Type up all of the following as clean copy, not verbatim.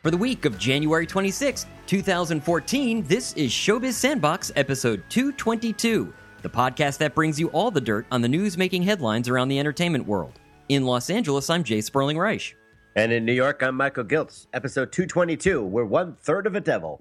For the week of January 26, 2014, this is Showbiz Sandbox episode 222, the podcast that brings you all the dirt on the news making headlines around the entertainment world. In Los Angeles, I'm Jay Sperling Reich. And in New York, I'm Michael Giltz. Episode 222, we're 1/3 of a devil.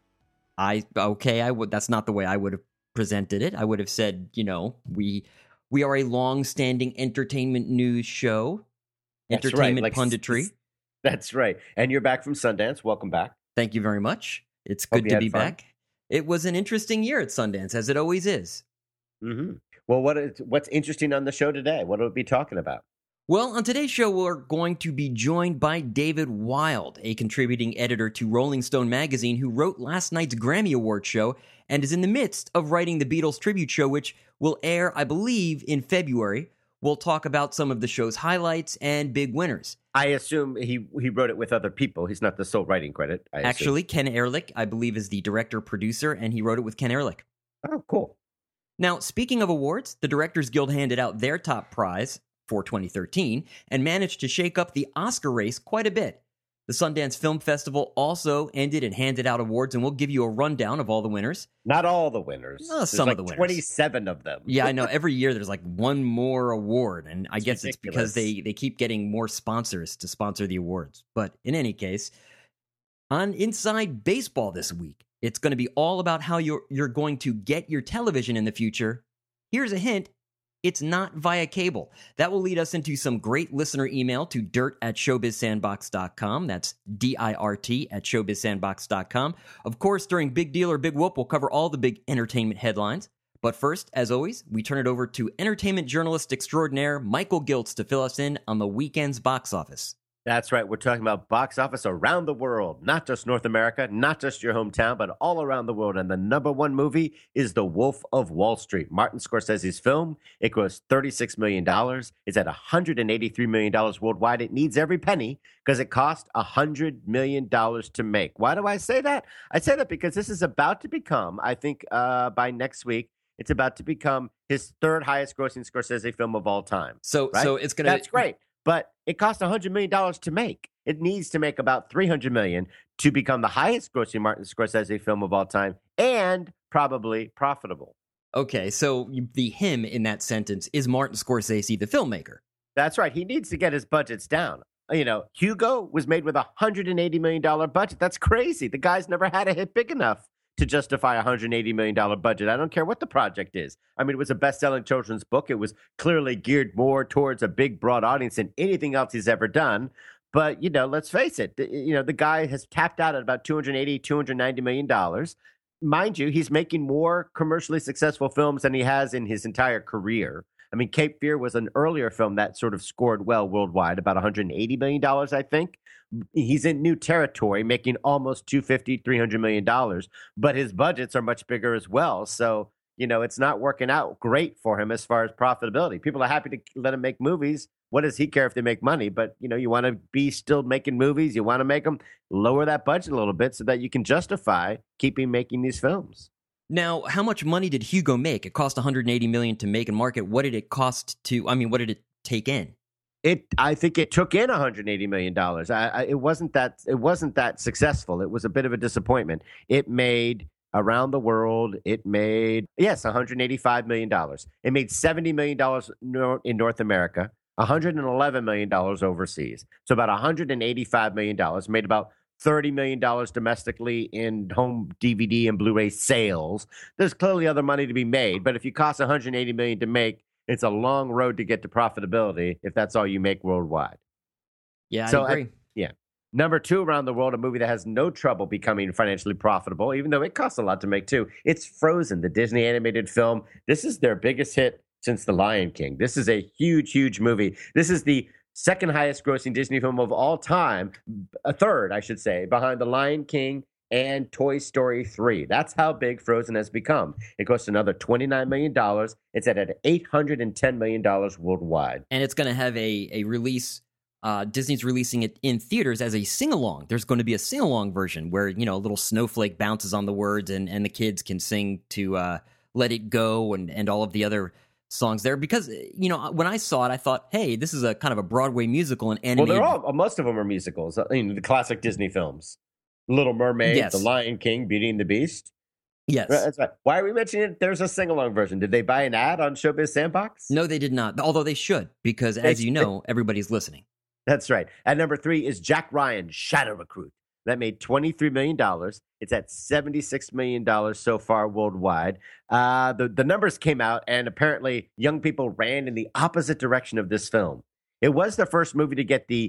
That's not the way I would have presented it. I would have said, we are a long-standing entertainment news show. That's entertainment right. punditry. That's right. And you're back from Sundance. Welcome back. Thank you very much. It's good to be back. It was an interesting year at Sundance, as it always is. Mm-hmm. Well, what's interesting on the show today? What will we be talking about? Well, on today's show, we're going to be joined by David Wild, a contributing editor to Rolling Stone magazine who wrote last night's Grammy Award show and is in the midst of writing the Beatles tribute show, which will air, I believe, in February. We'll talk about some of the show's highlights and big winners. I assume he wrote it with other people. He's not the sole writing credit. Actually, Ken Ehrlich, I believe, is the director-producer, and he wrote it with Ken Ehrlich. Oh, cool. Now, speaking of awards, the Directors Guild handed out their top prize for 2013 and managed to shake up the Oscar race quite a bit. The Sundance Film Festival also ended and handed out awards, and we'll give you a rundown of all the winners. Not all the winners. Some of the winners. 27 of them. Yeah, I know. Every year there's like one more award, and I guess ridiculous. It's because they keep getting more sponsors to sponsor the awards. But in any case, on Inside Baseball this week, it's going to be all about how you're going to get your television in the future. Here's a hint. It's not via cable. That will lead us into some great listener email to dirt@showbizsandbox.com. That's DIRT@showbizsandbox.com. Of course, during Big Deal or Big Whoop, we'll cover all the big entertainment headlines. But first, as always, we turn it over to entertainment journalist extraordinaire Michael Giltz to fill us in on the weekend's box office. That's right. We're talking about box office around the world, not just North America, not just your hometown, but all around the world. And the number one movie is The Wolf of Wall Street, Martin Scorsese's film. It grossed $36 million. It's at $183 million worldwide. It needs every penny because it cost $100 million to make. Why do I say that? I say that because this is about to become, I think by next week, it's about to become his third highest grossing Scorsese film of all time. So it's going to... That's great. But it cost $100 million to make. It needs to make about $300 million to become the highest grossing Martin Scorsese film of all time and probably profitable. Okay, so the him in that sentence is Martin Scorsese, the filmmaker. That's right. He needs to get his budgets down. Hugo was made with a $180 million budget. That's crazy. The guy's never had a hit big enough to justify a $180 million budget. I don't care what the project is. I mean, it was a best-selling children's book. It was clearly geared more towards a big, broad audience than anything else he's ever done. But, let's face it. The guy has tapped out at about $280, $290 million. Mind you, he's making more commercially successful films than he has in his entire career. I mean, Cape Fear was an earlier film that sort of scored well worldwide, about $180 million, I think. He's in new territory, making almost $250, $300 million, but his budgets are much bigger as well. So, it's not working out great for him as far as profitability. People are happy to let him make movies. What does he care if they make money? But, you want to be still making movies. You want to make them lower that budget a little bit so that you can justify keeping making these films. Now, how much money did Hugo make? It cost $180 million to make and market. What did it cost what did it take in? I think it took in $180 million. It wasn't that successful. It was a bit of a disappointment. It made around the world. $185 million. It made $70 million in North America, $111 million overseas. So about $185 million. Made about $30 million domestically in home DVD and Blu-ray sales. There's clearly other money to be made, but if you cost $180 million to make, it's a long road to get to profitability if that's all you make worldwide. Yeah, I agree. Number two around the world, a movie that has no trouble becoming financially profitable, even though it costs a lot to make too. It's Frozen, the Disney animated film. This is their biggest hit since The Lion King. This is a huge, huge movie. This is the second highest grossing Disney film of all time, a third, I should say, behind The Lion King and Toy Story 3. That's how big Frozen has become. It costs another $29 million. It's at $810 million worldwide. And it's going to have a release. Disney's releasing it in theaters as a sing-along. There's going to be a sing-along version where, a little snowflake bounces on the words and the kids can sing to Let It Go and all of the other songs there because, when I saw it, I thought, hey, this is a kind of a Broadway musical and animated. Well, most of them are musicals. The classic Disney films. Little Mermaid, Yes. The Lion King, Beauty and the Beast. Yes. That's right. Why are we mentioning it? There's a sing-along version. Did they buy an ad on Showbiz Sandbox? No, they did not. Although they should, because as you know, everybody's listening. That's right. At number 3 is Jack Ryan, Shadow Recruit. That made $23 million. It's at $76 million so far worldwide. The numbers came out, and apparently young people ran in the opposite direction of this film. It was the first movie to get the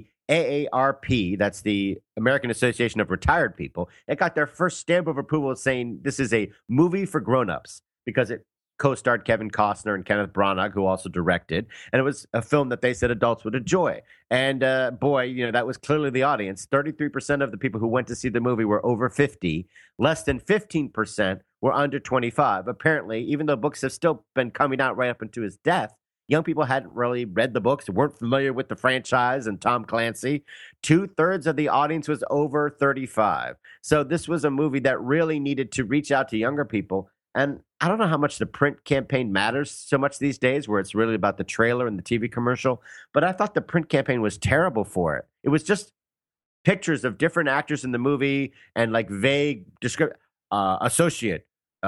AARP, that's the American Association of Retired People. It got their first stamp of approval saying this is a movie for grown-ups because it co-starred Kevin Costner and Kenneth Branagh, who also directed. And it was a film that they said adults would enjoy. And boy, that was clearly the audience. 33% of the people who went to see the movie were over 50. Less than 15% were under 25. Apparently, even though books have still been coming out right up into his death, young people hadn't really read the books, weren't familiar with the franchise and Tom Clancy. 2/3 of the audience was over 35. So this was a movie that really needed to reach out to younger people. And I don't know how much the print campaign matters so much these days, where it's really about the trailer and the TV commercial. But I thought the print campaign was terrible for it. It was just pictures of different actors in the movie and like vague description, associate,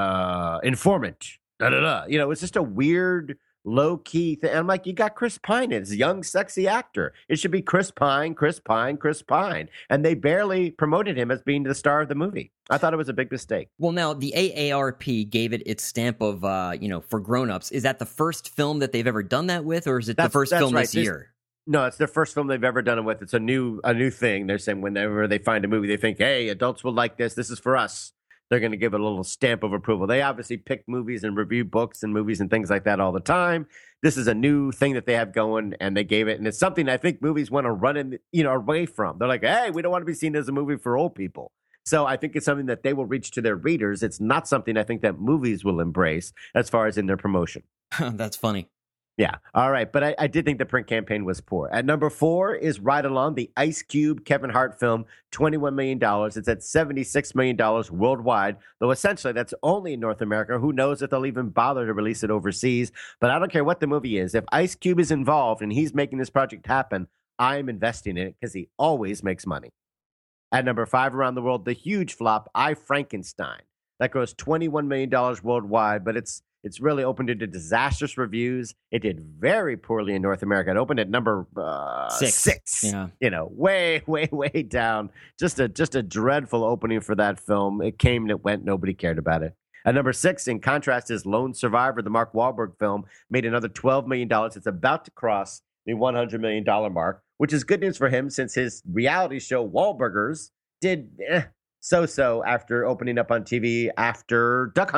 informant, da-da-da. It was just a weird, low-key thing. And I'm like, you got Chris Pine. It's a young, sexy actor. It should be Chris Pine, Chris Pine, Chris Pine. And they barely promoted him as being the star of the movie. I thought it was a big mistake. Well, now, the AARP gave it its stamp of, for grown-ups. Is that the first film that they've ever done that with, or is it the first film right. this year? No, it's their first film they've ever done it with. It's a new thing. They're saying whenever they find a movie, they think, hey, adults will like this. This is for us. They're going to give it a little stamp of approval. They obviously pick movies and review books and movies and things like that all the time. This is a new thing that they have going, and they gave it. And it's something I think movies want to run away from. They're like, hey, we don't want to be seen as a movie for old people. So I think it's something that they will reach to their readers. It's not something I think that movies will embrace as far as in their promotion. That's funny. Yeah. All right. But I did think the print campaign was poor. At number 4 is Ride Along, the Ice Cube Kevin Hart film, $21 million. It's at $76 million worldwide, though essentially that's only in North America. Who knows if they'll even bother to release it overseas. But I don't care what the movie is. If Ice Cube is involved and he's making this project happen, I'm investing in it because he always makes money. At number 5 around the world, the huge flop, I, Frankenstein. That grossed $21 million worldwide, but it's really opened to disastrous reviews. It did very poorly in North America. It opened at number 6. Yeah. Way, way, way down. Just a dreadful opening for that film. It came and it went. Nobody cared about it. At number 6, in contrast, is Lone Survivor, the Mark Wahlberg film, made another $12 million. It's about to cross the $100 million mark, which is good news for him since his reality show, Wahlburgers, did so-so after opening up on TV after Duck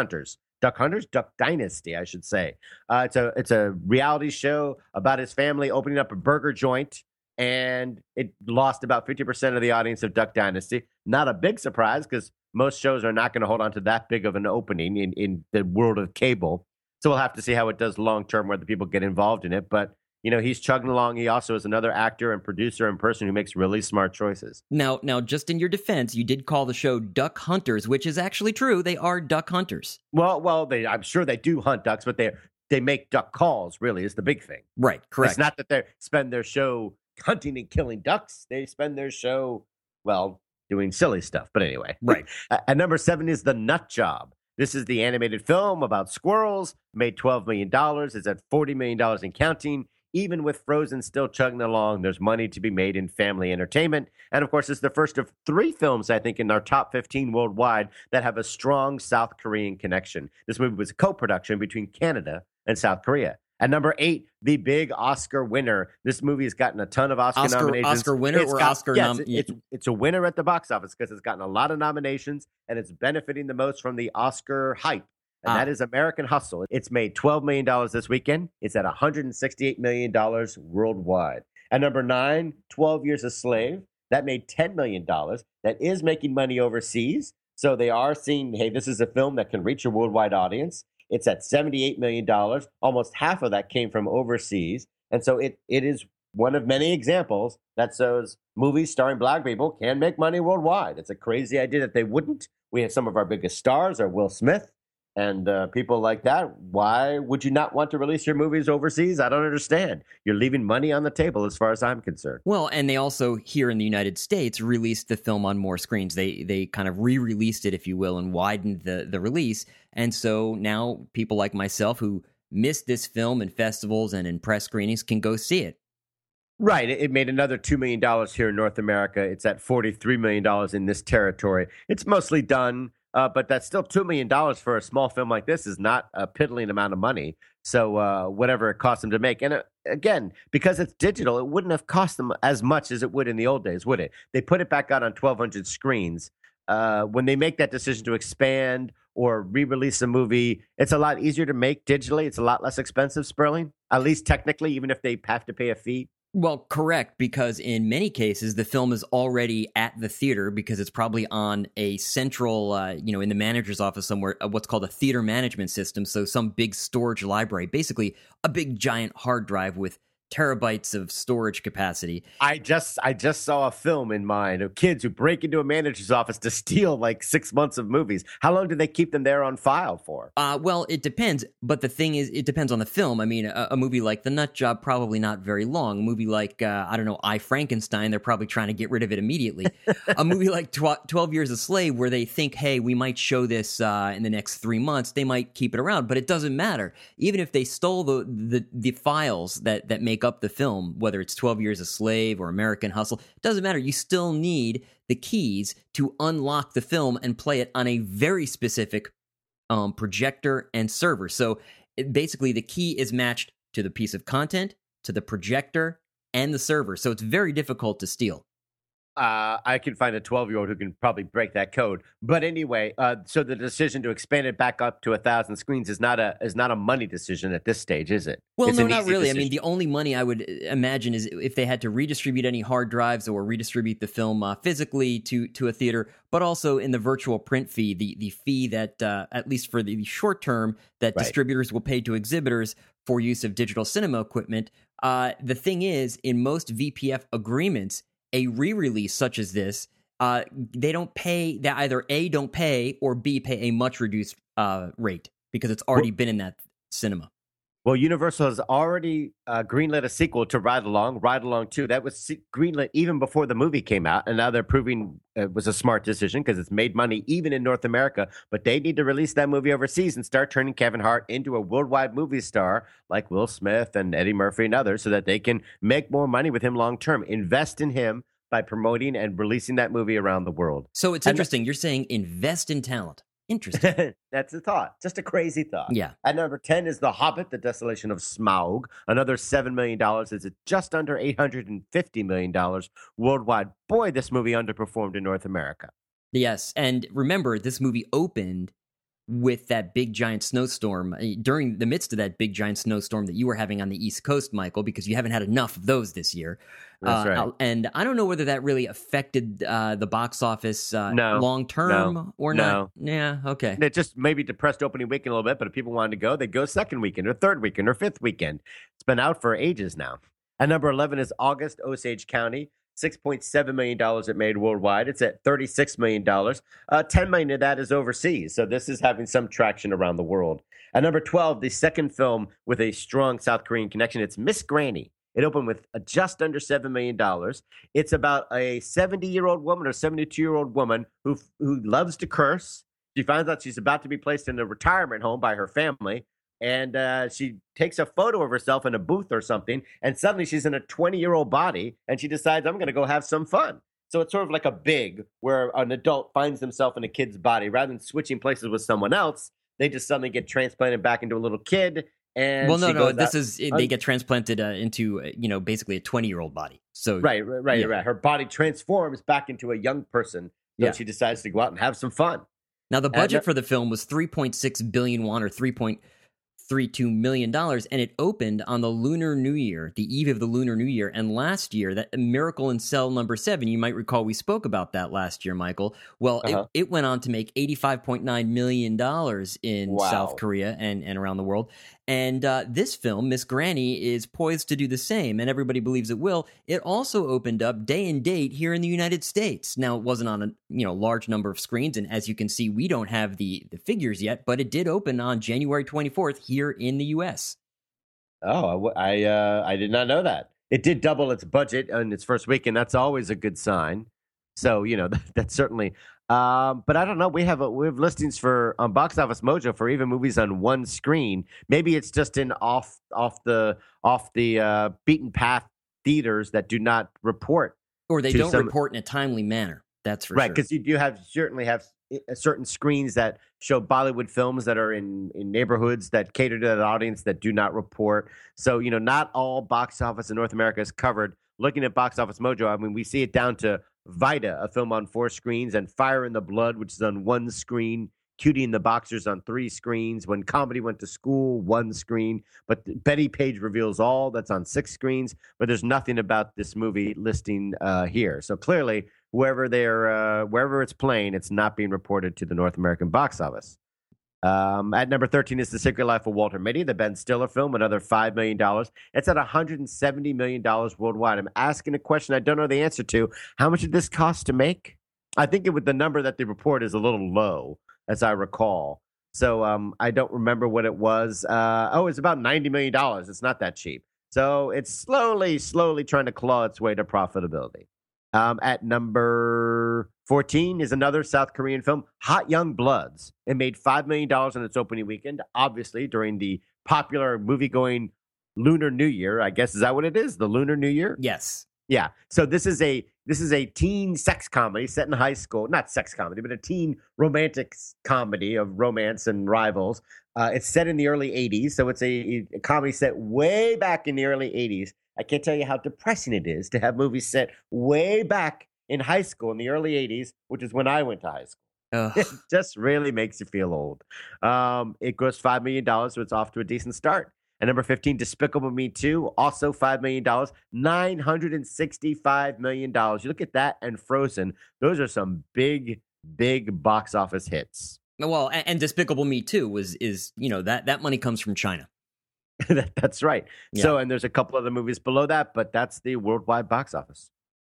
Dynasty, I should say. It's a reality show about his family opening up a burger joint, and it lost about 50% of the audience of Duck Dynasty. Not a big surprise because most shows are not going to hold on to that big of an opening in the world of cable. So we'll have to see how it does long term, whether people get involved in it. But he's chugging along. He also is another actor and producer and person who makes really smart choices. Now, just in your defense, you did call the show Duck Hunters, which is actually true. They are duck hunters. Well, I'm sure they do hunt ducks, but they make duck calls, really, is the big thing. Right, correct. It's not that they spend their show hunting and killing ducks. They spend their show, doing silly stuff. But anyway. Right. At number 7 is The Nut Job. This is the animated film about squirrels, made $12 million. It's at $40 million and counting. Even with Frozen still chugging along, there's money to be made in family entertainment. And of course, it's the first of 3 films, I think, in our top 15 worldwide that have a strong South Korean connection. This movie was a co-production between Canada and South Korea. At number 8, the big Oscar winner. This movie has gotten a ton of Oscar nominations. Oscar winner Oscar nomination? It's a winner at the box office because it's gotten a lot of nominations and it's benefiting the most from the Oscar hype. And that is American Hustle. It's made $12 million this weekend. It's at $168 million worldwide. At number 9, 12 Years a Slave. That made $10 million. That is making money overseas. So they are seeing, hey, this is a film that can reach a worldwide audience. It's at $78 million. Almost half of that came from overseas. And so it is one of many examples that shows movies starring black people can make money worldwide. It's a crazy idea that they wouldn't. We have some of our biggest stars are Will Smith, And people like that, why would you not want to release your movies overseas? I don't understand. You're leaving money on the table as far as I'm concerned. Well, and they also, here in the United States, released the film on more screens. They kind of re-released it, if you will, and widened the release. And so now people like myself who missed this film in festivals and in press screenings can go see it. Right. It made another $2 million here in North America. It's at $43 million in this territory. It's mostly done, but that's still $2 million for a small film like this is not a piddling amount of money. So whatever it cost them to make. And again, because it's digital, it wouldn't have cost them as much as it would in the old days, would it? They put it back out on 1,200 screens. When they make that decision to expand or re-release a movie, it's a lot easier to make digitally. It's a lot less expensive, Sperling, at least technically, even if they have to pay a fee. Well, correct, because in many cases, the film is already at the theater because it's probably on a central, in the manager's office somewhere, what's called a theater management system. So some big storage library, basically a big giant hard drive with terabytes of storage capacity. I just saw a film in mind of kids who break into a manager's office to steal like 6 months of movies. How long do they keep them there on file for? Well, it depends. But the thing is, it depends on the film. I mean, a movie like The Nut Job, probably not very long. A movie like, I, Frankenstein, they're probably trying to get rid of it immediately. A movie like 12 Years a Slave, where they think, hey, we might show this in the next 3 months, they might keep it around. But it doesn't matter. Even if they stole the files that make up the film, whether it's 12 Years a Slave or American Hustle, it doesn't matter. You still need the keys to unlock the film and play it on a very specific projector and server. So basically the key is matched to the piece of content, to the projector, and the server. So it's very difficult to steal. I can find a 12-year-old who can probably break that code. But anyway, so the decision to expand it back up to 1,000 screens is not a money decision at this stage, is it? Well, it's no, not really. Decision. I mean, the only money I would imagine is if they had to redistribute any hard drives or redistribute the film physically to a theater, but also in the virtual print fee, the fee that, at least for the short term, that distributors will pay to exhibitors for use of digital cinema equipment. The thing is, in most VPF agreements, a re-release such as this, they don't pay. They either A, don't pay, or B, pay a much reduced rate because it's already been in that cinema. Well, Universal has already greenlit a sequel to Ride Along 2. That was greenlit even before the movie came out, and now they're proving it was a smart decision because it's made money even in North America. But they need to release that movie overseas and start turning Kevin Hart into a worldwide movie star like Will Smith and Eddie Murphy and others so that they can make more money with him long term. Invest in him by promoting and releasing that movie around the world. So it's interesting. You're saying invest in talent. Interesting. That's a thought. Just a crazy thought. Yeah. At number 10 is The Hobbit, The Desolation of Smaug. Another $7 million. It's just under $850 million worldwide. Boy, this movie underperformed in North America. Yes. And remember, this movie opened with that big giant snowstorm during the midst of that big giant snowstorm that you were having on the East Coast, Michael, because you haven't had enough of those this year. That's right. And I don't know whether that really affected the box office long term or not. Yeah, okay. It just maybe depressed opening weekend a little bit, but if people wanted to go, they'd go second weekend or third weekend or fifth weekend. It's been out for ages now. At number 11 is August, Osage County. $6.7 million it made worldwide. It's at $36 million. $10 million of that is overseas. So this is having some traction around the world. At number 12, the second film with a strong South Korean connection, it's Miss Granny. It opened with just under $7 million. It's about a 70-year-old woman or 72-year-old woman who loves to curse. She finds out she's about to be placed in a retirement home by her family. And she takes a photo of herself in a booth or something, and suddenly she's in a 20-year-old body, and she decides, I'm going to go have some fun. So it's sort of like a Big, where an adult finds himself in a kid's body. Rather than switching places with someone else, they just suddenly get transplanted back into a little kid. And they get transplanted into basically a 20-year-old body. So right. Her body transforms back into a young person. So she decides to go out and have some fun. Now the budget for the film was 3.6 billion won, or $3.32 million, and it opened on the Lunar New Year, the eve of the Lunar New Year. And last year, that Miracle in Cell number 7, you might recall we spoke about that last year, Michael. Well, it went on to make $85.9 million in South Korea and around the world. And this film, Miss Granny, is poised to do the same, and everybody believes it will. It also opened up day and date here in the United States. Now, it wasn't on a large number of screens, and as you can see, we don't have the figures yet, but it did open on January 24th here in the U.S. Oh, I did not know that. It did double its budget in its first week, and that's always a good sign. So that's certainly. But I don't know. We have listings for on Box Office Mojo for even movies on one screen. Maybe it's just in off the beaten path theaters that do not report, or they don't report in a timely manner. That's for right, sure. because you do certainly have certain screens that show Bollywood films that are in neighborhoods that cater to that audience that do not report. So not all box office in North America is covered. Looking at Box Office Mojo, I mean, we see it down to Vida, a film on 4 screens, and Fire in the Blood, which is on 1 screen, Cutie and the Boxers on 3 screens, When Comedy Went to School, 1 screen, but Betty Page Reveals All, that's on 6 screens, but there's nothing about this movie listing here. So clearly, wherever it's playing, it's not being reported to the North American box office. At number 13 is The Secret Life of Walter Mitty, the Ben Stiller film, another $5 million. It's at $170 million worldwide. I'm asking a question I don't know the answer to. How much did this cost to make? I think the number that they report is a little low, as I recall. So I don't remember what it was. It's about $90 million. It's not that cheap. So it's slowly trying to claw its way to profitability. At number 14 is another South Korean film, Hot Young Bloods. It made $5 million on its opening weekend, obviously during the popular movie-going Lunar New Year. I guess, is that what it is? The Lunar New Year? Yes. Yeah. So this is a teen sex comedy set in high school. Not sex comedy, but a teen romantic comedy of romance and rivals. It's set in the early 80s, so it's a comedy set way back in the early 80s. I can't tell you how depressing it is to have movies set way back in high school in the early 80s, which is when I went to high school. It just really makes you feel old. It grossed $5 million, so it's off to a decent start. At number 15, Despicable Me 2, also $5 million, $965 million. You look at that and Frozen, those are some big box office hits. Well, and Despicable Me 2 is that money comes from China. That's right. Yeah. So, and there's a couple other movies below that, but that's the worldwide box office.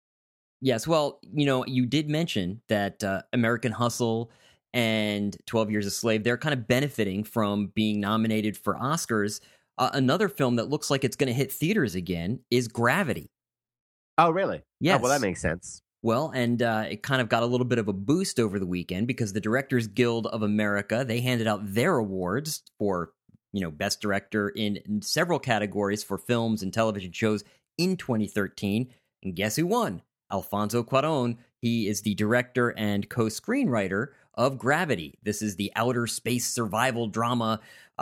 Yes. Well, you did mention that American Hustle and 12 Years a Slave, they're kind of benefiting from being nominated for Oscars. Another film that looks like it's going to hit theaters again is Gravity. Oh, really? Yes. Oh, well, that makes sense. Well, and it kind of got a little bit of a boost over the weekend because the Directors Guild of America, they handed out their awards for Best Director in several categories for films and television shows in 2013. And guess who won? Alfonso Cuarón. He is the director and co-screenwriter of Gravity. This is the outer space survival drama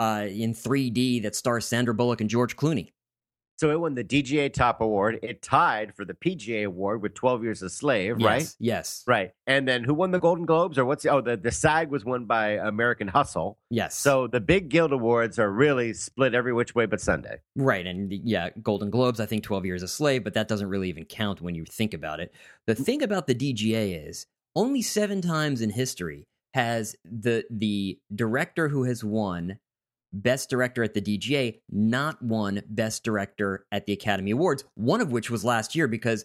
in 3D that stars Sandra Bullock and George Clooney. So it won the DGA Top Award. It tied for the PGA Award with 12 Years a Slave, right? Yes. Right. And then who won the Golden Globes? Or the SAG was won by American Hustle. Yes. So the big Guild Awards are really split every which way but Sunday. Right. And Golden Globes, I think 12 Years a Slave, but that doesn't really even count when you think about it. The thing about the DGA is only 7 times in history has the director who has won Best Director at the DGA not won Best Director at the Academy Awards, one of which was last year because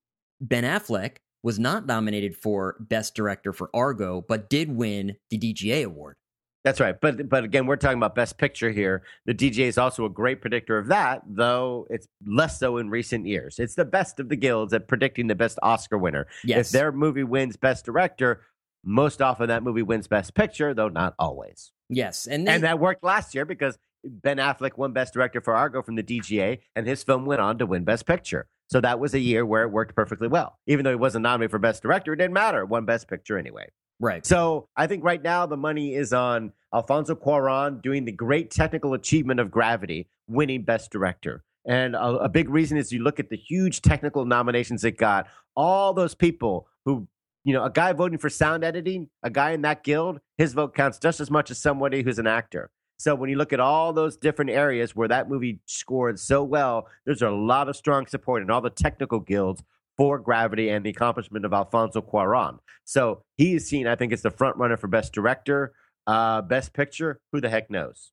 Ben Affleck was not nominated for Best Director for Argo, but did win the DGA award. That's right. But again, we're talking about Best Picture here. The DGA is also a great predictor of that, though it's less so in recent years. It's the best of the guilds at predicting the best Oscar winner. Yes. If their movie wins Best Director, most often that movie wins Best Picture, though not always. Yes. And that worked last year because Ben Affleck won Best Director for Argo from the DGA, and his film went on to win Best Picture. So that was a year where it worked perfectly well. Even though he wasn't nominated for Best Director, it didn't matter. It won Best Picture anyway. Right. So I think right now the money is on Alfonso Cuarón doing the great technical achievement of Gravity, winning Best Director. And a big reason is you look at the huge technical nominations it got. All those people who, a guy voting for sound editing, a guy in that guild, his vote counts just as much as somebody who's an actor. So when you look at all those different areas where that movie scored so well, there's a lot of strong support in all the technical guilds for Gravity and the accomplishment of Alfonso Cuarón. So he is seen, I think, as the front runner for Best Director, Best Picture. Who the heck knows?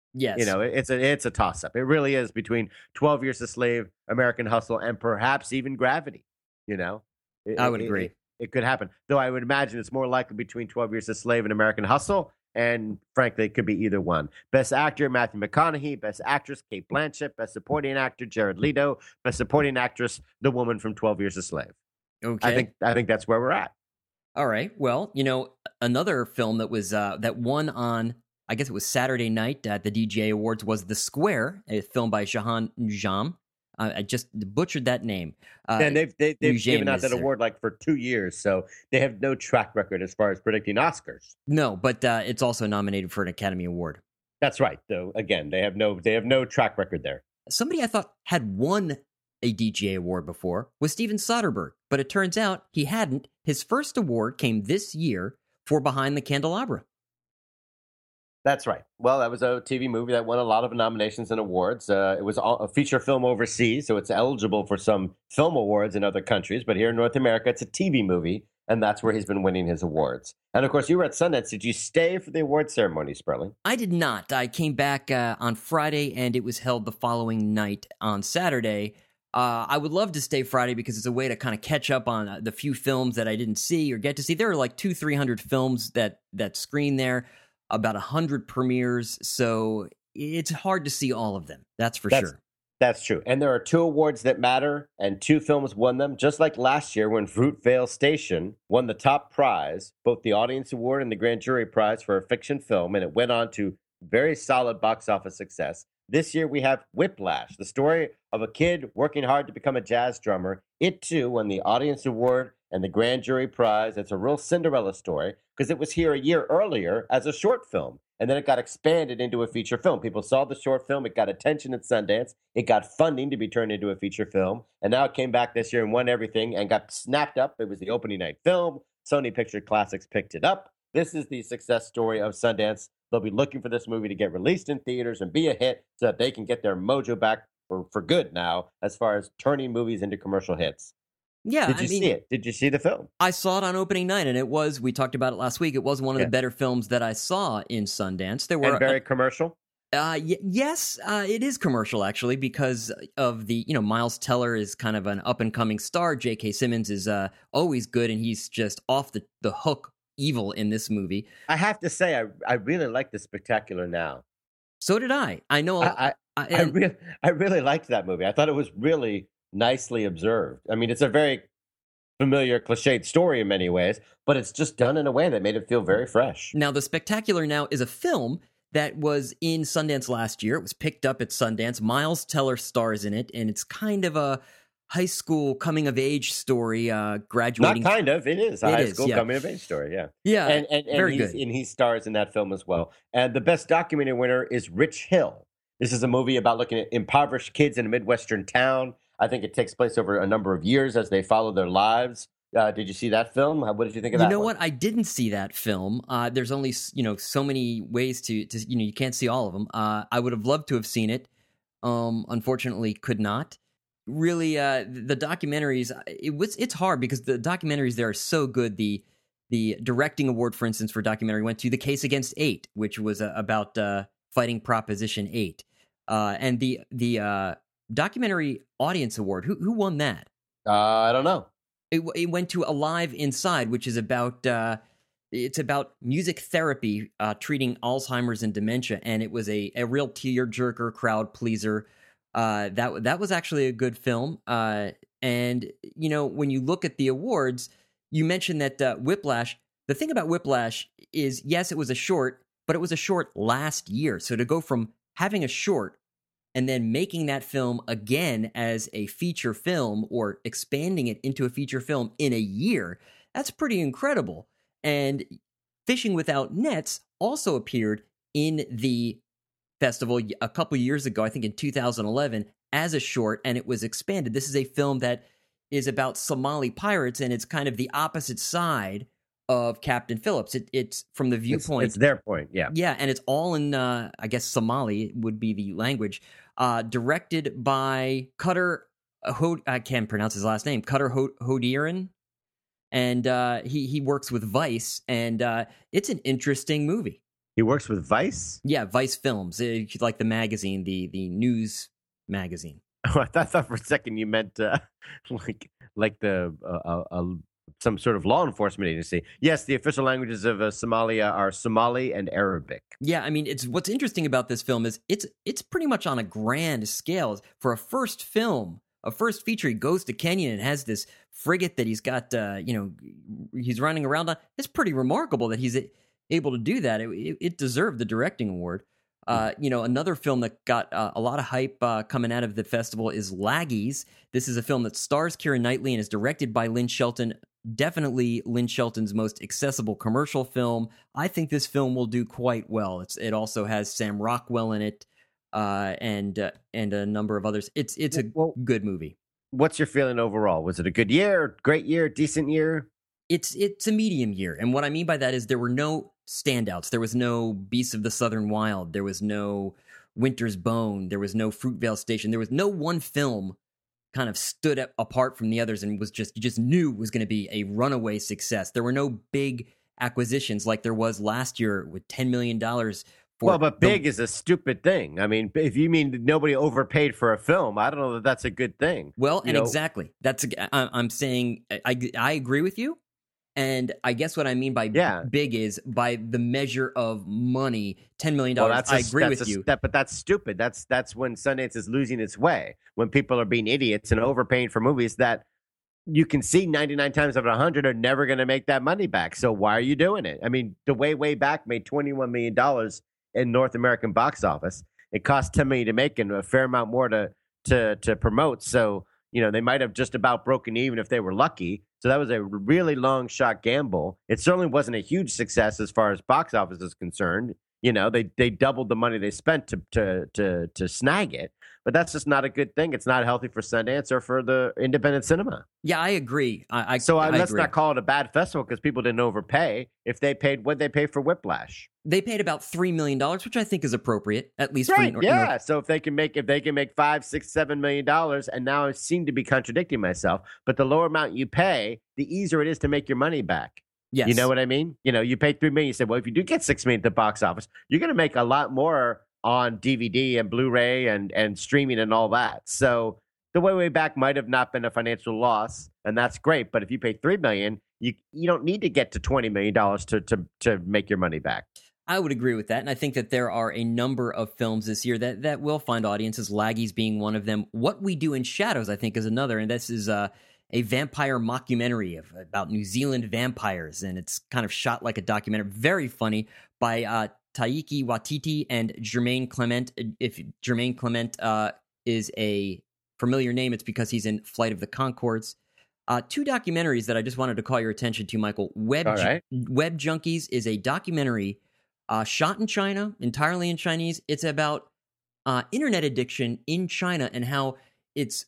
Yes, It's a toss up. It really is between 12 Years a Slave, American Hustle, and perhaps even Gravity. You know, it, I would it, agree. it, it could happen. Though I would imagine it's more likely between 12 Years a Slave and American Hustle. And frankly, it could be either one. Best Actor, Matthew McConaughey. Best Actress, Kate Blanchett. Best Supporting Actor, Jared Leto. Best Supporting Actress, the woman from 12 Years a Slave. Okay. I think that's where we're at. All right. Well, another film that was that won on, I guess it was Saturday night at the DGA Awards, was The Square, a film by Shahan Nujam. I just butchered that name. And they've Nujam given out is that there. award like for 2 years, so they have no track record as far as predicting Oscars. No, but it's also nominated for an Academy Award. That's right. Though again, they have no track record there. Somebody I thought had won a DGA award before was Steven Soderbergh, but it turns out he hadn't. His first award came this year for Behind the Candelabra. That's right. Well, that was a TV movie that won a lot of nominations and awards. It was a feature film overseas, so it's eligible for some film awards in other countries. But here in North America, it's a TV movie, and that's where he's been winning his awards. And of course, you were at Sundance. Did you stay for the award ceremony, Sperling? I did not. I came back on Friday, and it was held the following night on Saturday. I would love to stay Friday because it's a way to kind of catch up on the few films that I didn't see or get to see. There are like 200-300 films that screen there, about 100 premieres, so it's hard to see all of them. That's sure. That's true. And there are 2 awards that matter, and 2 films won them, just like last year when Fruitvale Station won the top prize, both the Audience Award and the Grand Jury Prize for a fiction film, and it went on to very solid box office success. This year we have Whiplash, the story of a kid working hard to become a jazz drummer. It, too, won the Audience Award and the Grand Jury Prize. It's a real Cinderella story because it was here a year earlier as a short film, and then it got expanded into a feature film. People saw the short film. It got attention at Sundance. It got funding to be turned into a feature film, and now it came back this year and won everything and got snapped up. It was the opening night film. Sony Picture Classics picked it up. This is the success story of Sundance. They'll be looking for this movie to get released in theaters and be a hit so that they can get their mojo back for good now as far as turning movies into commercial hits. Yeah, Did you see it? Did you see the film? I saw it on opening night, and we talked about it last week, it was one of the better films that I saw in Sundance. There were and very commercial? Yes, it is commercial, actually, because of the, Miles Teller is kind of an up-and-coming star. J.K. Simmons is always good, and he's just off the hook evil in this movie. I have to say, I really like The Spectacular Now. So did I. I know. I really liked that movie. I thought it was really nicely observed. I mean, it's a very familiar, cliched story in many ways, but it's just done in a way that made it feel very fresh. Now, The Spectacular Now is a film that was in Sundance last year. It was picked up at Sundance. Miles Teller stars in it, and it's kind of a high school coming-of-age story, graduating. Not kind of. It is a high school coming-of-age story, yeah. Yeah, and very good. And he stars in that film as well. And the best documentary winner is Rich Hill. This is a movie about looking at impoverished kids in a Midwestern town. I think it takes place over a number of years as they follow their lives. Did you see that film? What did you think of that? You know what? I didn't see that film. There's only so many ways to you can't see all of them. I would have loved to have seen it. Unfortunately, could not. Really, the documentaries. It's hard because the documentaries there are so good. The directing award, for instance, for documentary went to The Case Against 8, which was about fighting Proposition 8, and the documentary audience award. Who won that? I don't know. It went to Alive Inside, which is about it's about music therapy treating Alzheimer's and dementia, and it was a real tearjerker, crowd pleaser. That was actually a good film. And when you look at the awards, you mentioned that Whiplash. The thing about Whiplash is, yes, it was a short, but it was a short last year. So to go from having a short and then making that film again as a feature film or expanding it into a feature film in a year, that's pretty incredible. And Fishing Without Nets also appeared in the festival a couple years ago, I think in 2011, as a short, and it was expanded. This is a film that is about Somali pirates, and it's kind of the opposite side of Captain Phillips. It's from the viewpoint. It's their point, yeah. Yeah, and it's all in, I guess, Somali would be the language. Directed by Cutter, I can't pronounce his last name, Cutter Hodiran. And he works with Vice, and it's an interesting movie. He works with Vice? Yeah, Vice Films, like the magazine, the news magazine. Oh, I thought for a second you meant like the some sort of law enforcement agency. Yes, the official languages of Somalia are Somali and Arabic. Yeah, I mean, it's what's interesting about this film is it's pretty much on a grand scale for a first film, a first feature. He goes to Kenya and has this frigate that he's got, he's running around on. It's pretty remarkable that he's able to do that. It deserved the directing award. Another film that got a lot of hype coming out of the festival is Laggies. This is a film that stars Keira Knightley and is directed by Lynn Shelton. Definitely Lynn Shelton's most accessible commercial film. I think this film will do quite well. It also has Sam Rockwell in it, and a number of others. It's a good movie. What's your feeling overall? Was it a good year, great year, decent year? It's a medium year, and what I mean by that is there were no standouts. There was no Beasts of the Southern Wild. There was no Winter's Bone. There was no Fruitvale Station. There was no one film kind of stood apart from the others and was you just knew was going to be a runaway success. There were no big acquisitions like there was last year with $10 million. But big is a stupid thing. I mean, if you mean nobody overpaid for a film, I don't know that that's a good thing. Well, exactly. I'm saying I agree with you. And I guess what I mean by big is by the measure of money, $10 million. Well, I agree with you. But that's stupid. That's when Sundance is losing its way, when people are being idiots and overpaying for movies that you can see 99 times out of 100 are never going to make that money back. So why are you doing it? I mean, The Way Back made $21 million in North American box office. It cost $10 million to make and a fair amount more to promote. So, they might have just about broken even if they were lucky. So that was a really long shot gamble. It certainly wasn't a huge success as far as box office is concerned. They doubled the money they spent to snag it, but that's just not a good thing. It's not healthy for Sundance or for the independent cinema. Yeah, I agree. Let's not call it a bad festival because people didn't overpay. If they paid, what'd they pay for Whiplash? They paid about $3 million, which I think is appropriate, at least right, for yeah. So if they can make $5, $6, $7 million, and now I seem to be contradicting myself, but the lower amount you pay, the easier it is to make your money back. Yes. You know what I mean? You pay $3 million. You say, well, if you do get $6 million at the box office, you're going to make a lot more on DVD and Blu-ray and streaming and all that. So The Way Back might have not been a financial loss, and that's great. But if you pay $3 million, you don't need to get to $20 million to make your money back. I would agree with that, and I think that there are a number of films this year that will find audiences, Laggies being one of them. What We Do in Shadows, I think, is another, and this is a vampire mockumentary about New Zealand vampires, and it's kind of shot like a documentary. Very funny, by Taiki Waititi and Jermaine Clement. If Jermaine Clement is a familiar name, it's because he's in Flight of the Conchords. Two documentaries that I just wanted to call your attention to, Michael. Web Junkies is a documentary shot in China, entirely in Chinese. It's about internet addiction in China and how it's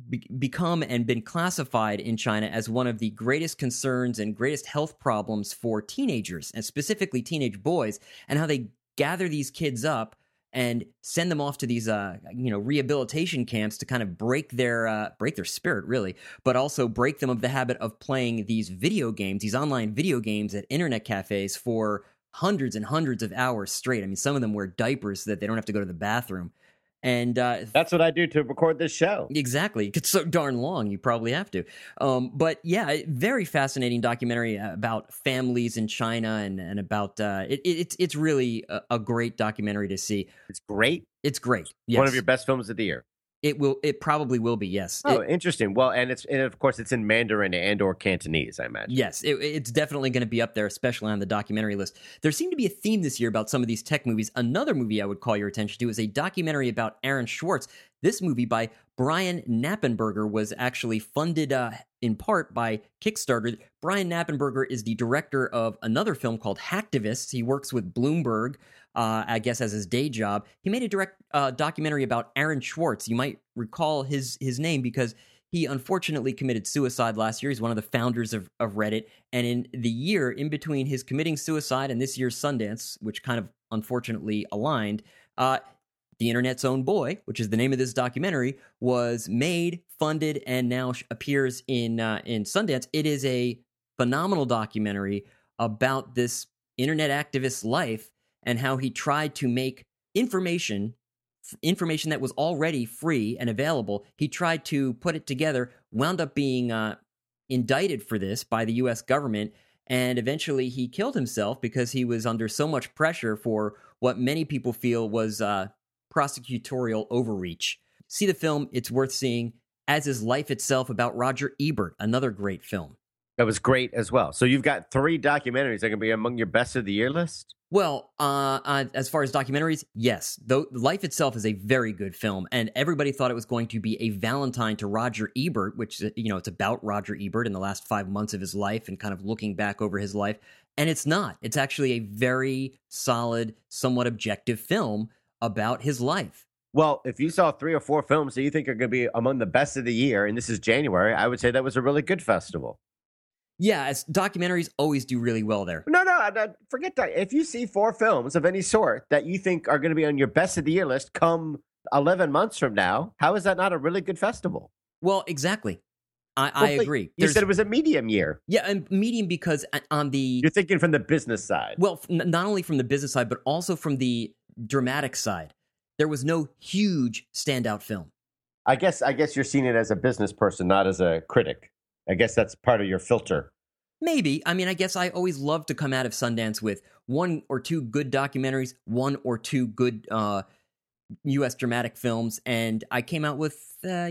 become and been classified in China as one of the greatest concerns and greatest health problems for teenagers, and specifically teenage boys, and how they gather these kids up and send them off to these rehabilitation camps to kind of break their spirit, really, but also break them of the habit of playing these video games, these online video games at internet cafes for hundreds and hundreds of hours straight. I mean, some of them wear diapers so that they don't have to go to the bathroom. And that's what I do to record this show. Exactly. It's so darn long, you probably have to. But yeah, very fascinating documentary about families in China and about it's really a great documentary to see. It's great. It's great. Yes. One of your best films of the year. It probably will be, yes. Oh, interesting. Well, and of course it's in Mandarin and or Cantonese, I imagine. Yes, it's definitely going to be up there, especially on the documentary list. There seemed to be a theme this year about some of these tech movies. Another movie I would call your attention to is a documentary about Aaron Schwartz. This movie by Brian Knappenberger was actually funded in part by Kickstarter. Brian Knappenberger is the director of another film called Hacktivists. He works with Bloomberg, I guess, as his day job. He made a direct documentary about Aaron Schwartz. You might recall his name because he unfortunately committed suicide last year. He's one of the founders of Reddit. And in the year in between his committing suicide and this year's Sundance, which kind of unfortunately aligned, The Internet's Own Boy, which is the name of this documentary, was made, funded, and now appears in Sundance. It is a phenomenal documentary about this internet activist's life and how he tried to make information that was already free and available. He tried to put it together, wound up being indicted for this by the U.S. government, and eventually he killed himself because he was under so much pressure for what many people feel was prosecutorial overreach. See the film, it's worth seeing, as is Life Itself about Roger Ebert, another great film. That was great as well. So you've got 3 documentaries that can be among your best of the year list? Well, as far as documentaries, yes. Though Life Itself is a very good film, and everybody thought it was going to be a Valentine to Roger Ebert, which, it's about Roger Ebert in the last 5 months of his life and kind of looking back over his life. And it's not. It's actually a very solid, somewhat objective film about his life. Well, if you saw 3 or 4 films that you think are going to be among the best of the year, and this is January, I would say that was a really good festival. Yeah, as documentaries always do really well there. No, forget that. If you see 4 films of any sort that you think are going to be on your best of the year list come 11 months from now, how is that not a really good festival? Well, exactly. I agree. You said it was a medium year. Yeah, and medium because on the... You're thinking from the business side. Well, not only from the business side, but also from the dramatic side. There was no huge standout film. I guess you're seeing it as a business person, not as a critic. I guess that's part of your filter. Maybe. I mean, I guess I always love to come out of Sundance with 1 or 2 good documentaries, 1 or 2 good U.S. dramatic films, and I came out with,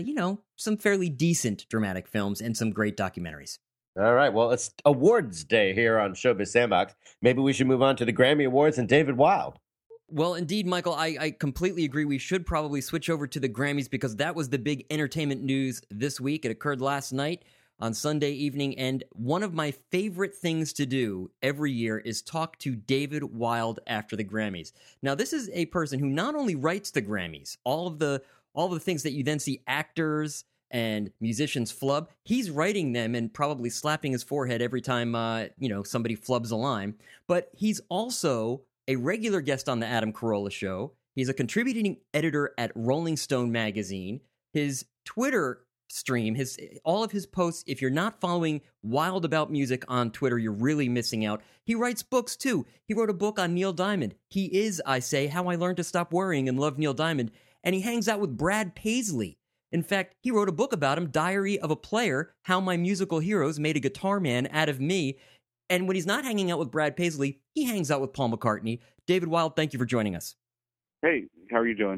some fairly decent dramatic films and some great documentaries. All right. Well, it's awards day here on Showbiz Sandbox. Maybe we should move on to the Grammy Awards and David Wild. Well, indeed, Michael, I completely agree. We should probably switch over to the Grammys because that was the big entertainment news this week. It occurred last night on Sunday evening, and one of my favorite things to do every year is talk to David Wild after the Grammys. Now, this is a person who not only writes the Grammys, all of the things that you then see actors and musicians flub, he's writing them and probably slapping his forehead every time somebody flubs a line. But he's also a regular guest on the Adam Carolla Show. He's a contributing editor at Rolling Stone magazine. His Twitter stream, all of his posts, if you're not following Wild About Music on Twitter, you're really missing out. He writes books too. He wrote a book on Neil Diamond. He is, I Say, How I Learned to Stop Worrying and Love Neil Diamond. And he hangs out with Brad Paisley. In fact, he wrote a book about him, Diary of a Player, How My Musical Heroes Made a Guitar Man Out of Me. And when he's not hanging out with Brad Paisley, he hangs out with Paul McCartney. David Wild, thank you for joining us. Hey, how are you doing?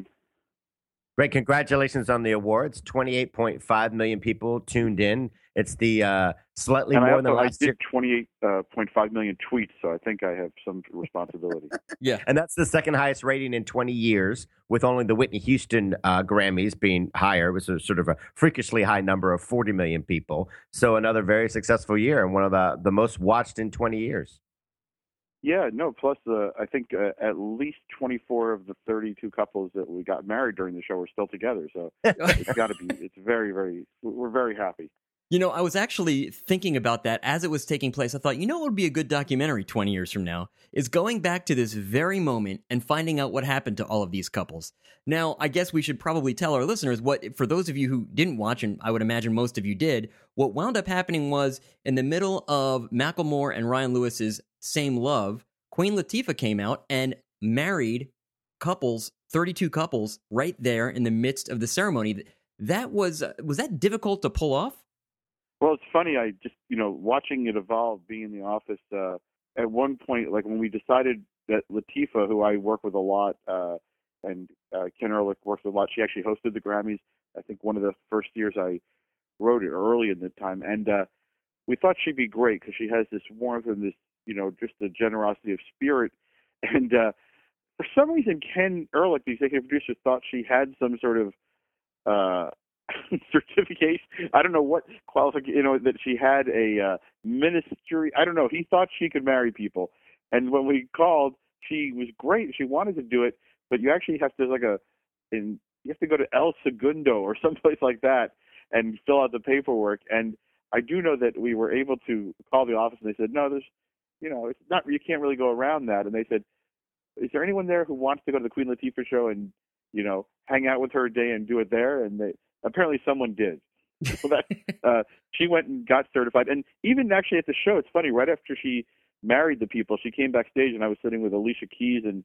Great. Congratulations on the awards. 28.5 million people tuned in. It's the slightly more than last year. I did 28.5 million tweets, so I think I have some responsibility. Yeah. And that's the second highest rating in 20 years, with only the Whitney Houston Grammys being higher. It was a sort of a freakishly high number of 40 million people. So another very successful year and one of the most watched in 20 years. Yeah, no, plus I think at least 24 of the 32 couples that we got married during the show are still together. So it's got to be, it's very, very, we're very happy. I was actually thinking about that as it was taking place. I thought, what would be a good documentary 20 years from now is going back to this very moment and finding out what happened to all of these couples. Now, I guess we should probably tell our listeners for those of you who didn't watch, and I would imagine most of you did, what wound up happening was in the middle of Macklemore and Ryan Lewis's Same Love, Queen Latifah came out and married couples, 32 couples, right there in the midst of the ceremony. That was that difficult to pull off? Well, it's funny. I just, watching it evolve, being in the office, at one point, like when we decided that Latifah, who I work with a lot, and Ken Ehrlich works with a lot, she actually hosted the Grammys. I think one of the first years I wrote it early in the time. And we thought she'd be great because she has this warmth and this, just the generosity of spirit. And for some reason, Ken Ehrlich, the executive producer, thought she had some sort of certification. I don't know what qualification, that she had a ministry. I don't know. He thought she could marry people. And when we called, she was great. She wanted to do it, but you actually have to you have to go to El Segundo or someplace like that and fill out the paperwork. And I do know that we were able to call the office and they said, no, there's, it's not, you can't really go around that. And they said, is there anyone there who wants to go to the Queen Latifah show and, hang out with her a day and do it there? And apparently someone did. So that she went and got certified. And even actually at the show, it's funny, right after she married the people, she came backstage and I was sitting with Alicia Keys and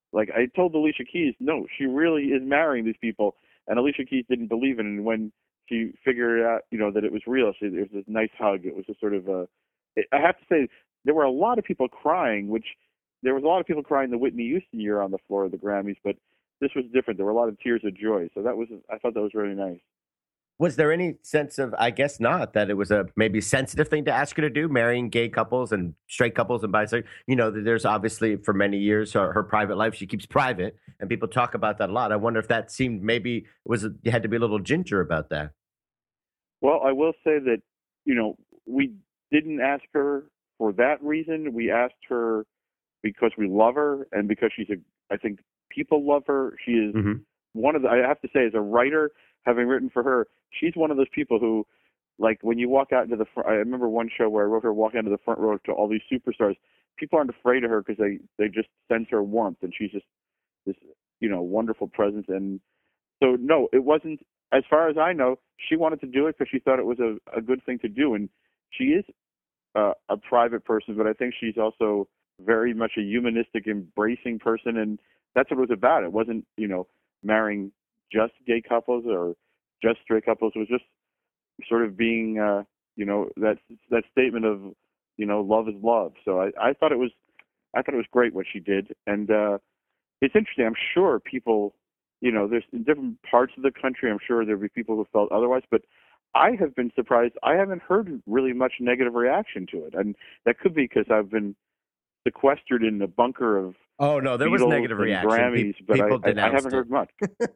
Like, I told Alicia Keys, no, she really is marrying these people. And Alicia Keys didn't believe it. And when she figured out, that it was real, it was this nice hug. It was a sort of I have to say, there were a lot of people crying, there was a lot of people crying the Whitney Houston year on the floor of the Grammys, but this was different. There were a lot of tears of joy. So I thought that was really nice. Was there any sense of, I guess not, that it was a maybe sensitive thing to ask her to do, marrying gay couples and straight couples and bisexual? There's obviously for many years her private life she keeps private, and people talk about that a lot. I wonder if that seemed maybe you had to be a little ginger about that. Well, I will say that, we didn't ask her for that reason. We asked her because we love her and because I think people love her. She is one of I have to say, as a writer, having written for her, she's one of those people who, like, when you walk out into the front, I remember one show where I wrote her walking into the front row to all these superstars. People aren't afraid of her because they just sense her warmth, and she's just this, wonderful presence. And so, no, it wasn't, as far as I know, she wanted to do it because she thought it was a good thing to do. And she is a private person, but I think she's also very much a humanistic, embracing person. And that's what it was about. It wasn't, marrying just gay couples or just straight couples. It was just sort of being, that statement of, love is love. So I thought it was great what she did. And it's interesting. I'm sure people, there's in different parts of the country, I'm sure there'll be people who felt otherwise, but I have been surprised. I haven't heard really much negative reaction to it. And that could be because I've been sequestered in the bunker of there was negative reaction. Grammys, but I haven't heard much.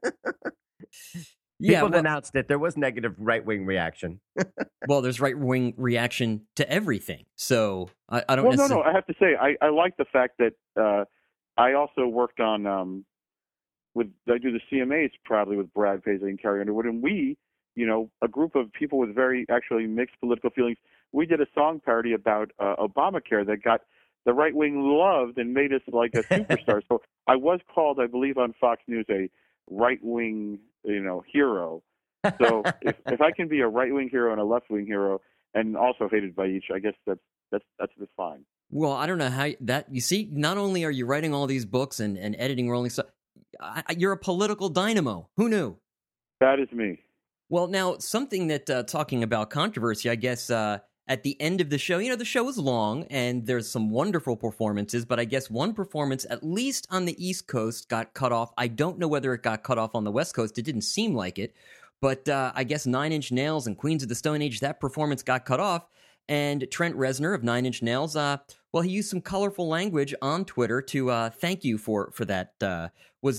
People denounced it. There was negative right-wing reaction. Well, there's right-wing reaction to everything. So I don't. Well, no. I have to say, I like the fact that I also worked on I do the CMAs proudly with Brad Paisley and Carrie Underwood, and we, a group of people with very actually mixed political feelings, we did a song parody about Obamacare that got the right wing loved and made us like a superstar. So I was called, I believe, on Fox News a right wing, hero. So if I can be a right wing hero and a left wing hero, and also hated by each, I guess that's fine. Well, I don't know how that. You see, not only are you writing all these books and editing Rolling Stone, you're a political dynamo. Who knew? That is me. Well, now something that talking about controversy, I guess. At the end of the show, the show is long and there's some wonderful performances, but I guess one performance, at least on the East Coast, got cut off. I don't know whether it got cut off on the West Coast. It didn't seem like it, but I guess Nine Inch Nails and Queens of the Stone Age, that performance got cut off. And Trent Reznor of Nine Inch Nails, he used some colorful language on Twitter to thank you for that. Was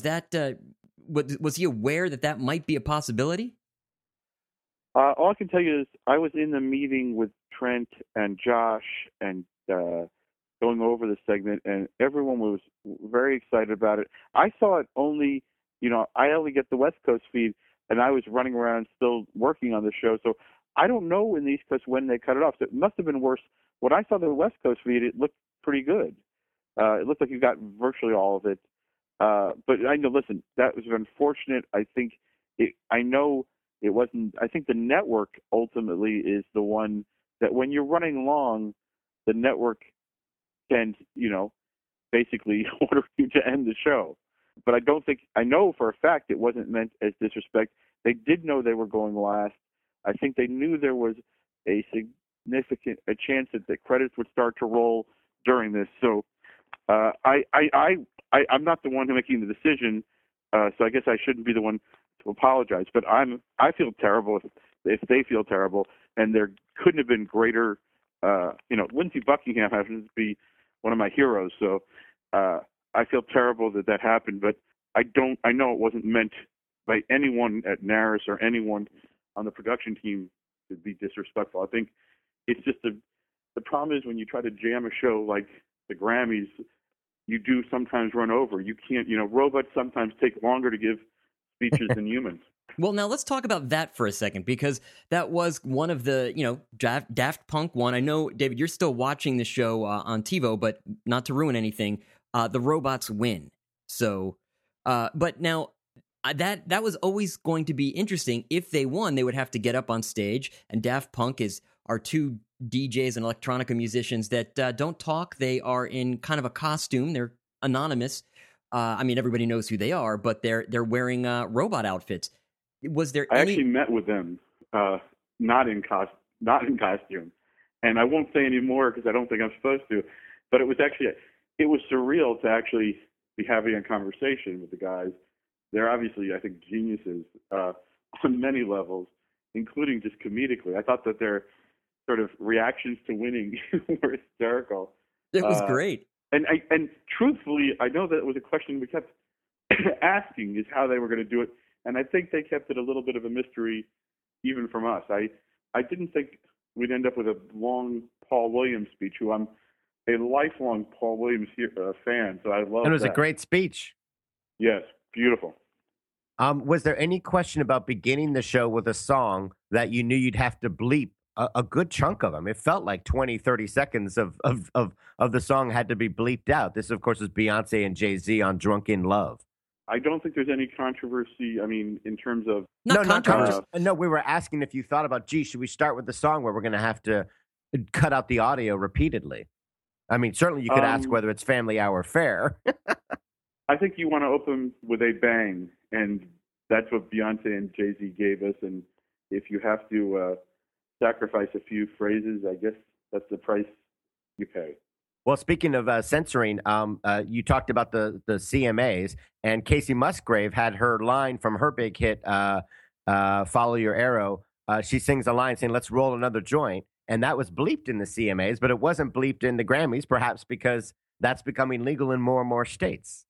he aware that might be a possibility? All I can tell you is I was in the meeting with Trent and Josh and going over the segment, and everyone was very excited about it. I saw it only, I only get the West Coast feed, and I was running around still working on the show, so I don't know in the East Coast when they cut it off. So it must have been worse. When I saw the West Coast feed, it looked pretty good. It looked like you got virtually all of it. But I know, listen, that was unfortunate. I know it wasn't. I think the network ultimately is the one that when you're running long, the network can, basically order you to end the show. But I know for a fact it wasn't meant as disrespect. They did know they were going last. I think they knew there was a chance that the credits would start to roll during this. So I'm not the one making the decision. So I guess I shouldn't be the one to apologize. But I feel terrible if they feel terrible. And there couldn't have been greater. Lindsey Buckingham happens to be one of my heroes. So I feel terrible that happened. But I know it wasn't meant by anyone at NARAS or anyone on the production team to be disrespectful. I think it's just the problem is when you try to jam a show like the Grammys, you do sometimes run over. You can't, robots sometimes take longer to give speeches than humans. Well, now let's talk about that for a second, because that was one of the, Daft Punk one. I know, David, you're still watching the show on TiVo, but not to ruin anything, the robots win. So, but now that was always going to be interesting. If they won, they would have to get up on stage, and Daft Punk are two DJs and electronica musicians that don't talk. They are in kind of a costume. They're anonymous. I mean, everybody knows who they are, but they're wearing robot outfits. Was there I any? actually met with them, not in costume, and I won't say any more because I don't think I'm supposed to. But it was surreal to actually be having a conversation with the guys. They're obviously, I think, geniuses on many levels, including just comedically. I thought that their sort of reactions to winning were hysterical. It was great. And truthfully, I know that it was a question we kept asking, is how they were going to do it. And I think they kept it a little bit of a mystery even from us. I didn't think we'd end up with a long Paul Williams speech, who I'm a lifelong Paul Williams fan, so I love that. And it was a great speech. Yes, beautiful. Was there any question about beginning the show with a song that you knew you'd have to bleep a good chunk of them? It felt like 20, 30 seconds of the song had to be bleeped out. This, of course, is Beyonce and Jay-Z on Drunk in Love. I don't think there's any controversy, I mean, in terms of... Not controversy. No, we were asking if you thought about, should we start with the song where we're going to have to cut out the audio repeatedly? I mean, certainly you could ask whether it's Family Hour fair. I think you want to open with a bang, and that's what Beyonce and Jay-Z gave us. And if you have to sacrifice a few phrases, I guess that's the price you pay. Well, speaking of censoring, you talked about the CMAs, and Casey Musgrave had her line from her big hit, Follow Your Arrow. She sings a line saying, "Let's roll another joint." And that was bleeped in the CMAs, but it wasn't bleeped in the Grammys, perhaps because that's becoming legal in more and more states.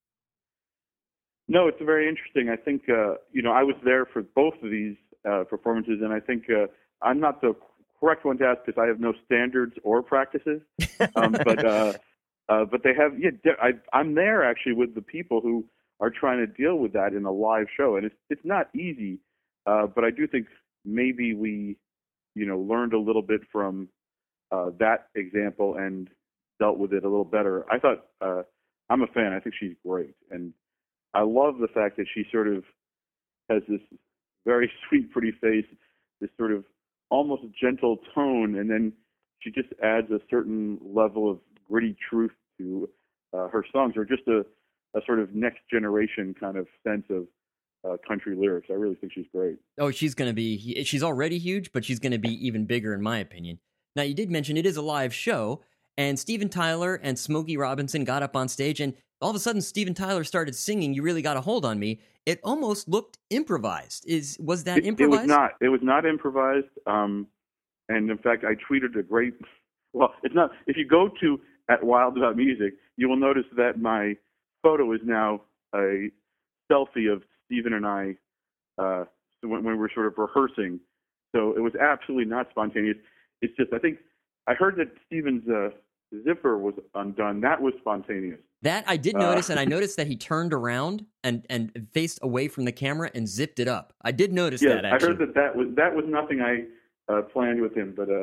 No, it's very interesting. I think, I was there for both of these performances, and I think I'm not the correct one to ask because I have no standards or practices. But they have, I'm there actually with the people who are trying to deal with that in a live show. And it's not easy, but I do think maybe we, learned a little bit from that example and dealt with it a little better. I thought, I'm a fan. I think she's great. And I love the fact that she sort of has this very sweet, pretty face, this sort of almost gentle tone, and then she just adds a certain level of gritty truth to her songs, or just a sort of next generation kind of sense of country lyrics. I really think she's great. Oh, she's already huge, but she's going to be even bigger in my opinion. Now, you did mention it is a live show, and Steven Tyler and Smokey Robinson got up on stage, and all of a sudden Steven Tyler started singing "You Really Got a Hold on Me." It almost looked improvised. Was that improvised? It was not improvised. And in fact, I tweeted it's not. If you go to @WildAboutMusic, you will notice that my photo is now a selfie of Steven and I when we were sort of rehearsing. So it was absolutely not spontaneous. It's just, I think, I heard that Steven's zipper was undone. That was spontaneous. That I did notice, and I noticed that he turned around and faced away from the camera and zipped it up. I did notice that, actually. I heard that was nothing I planned with him, but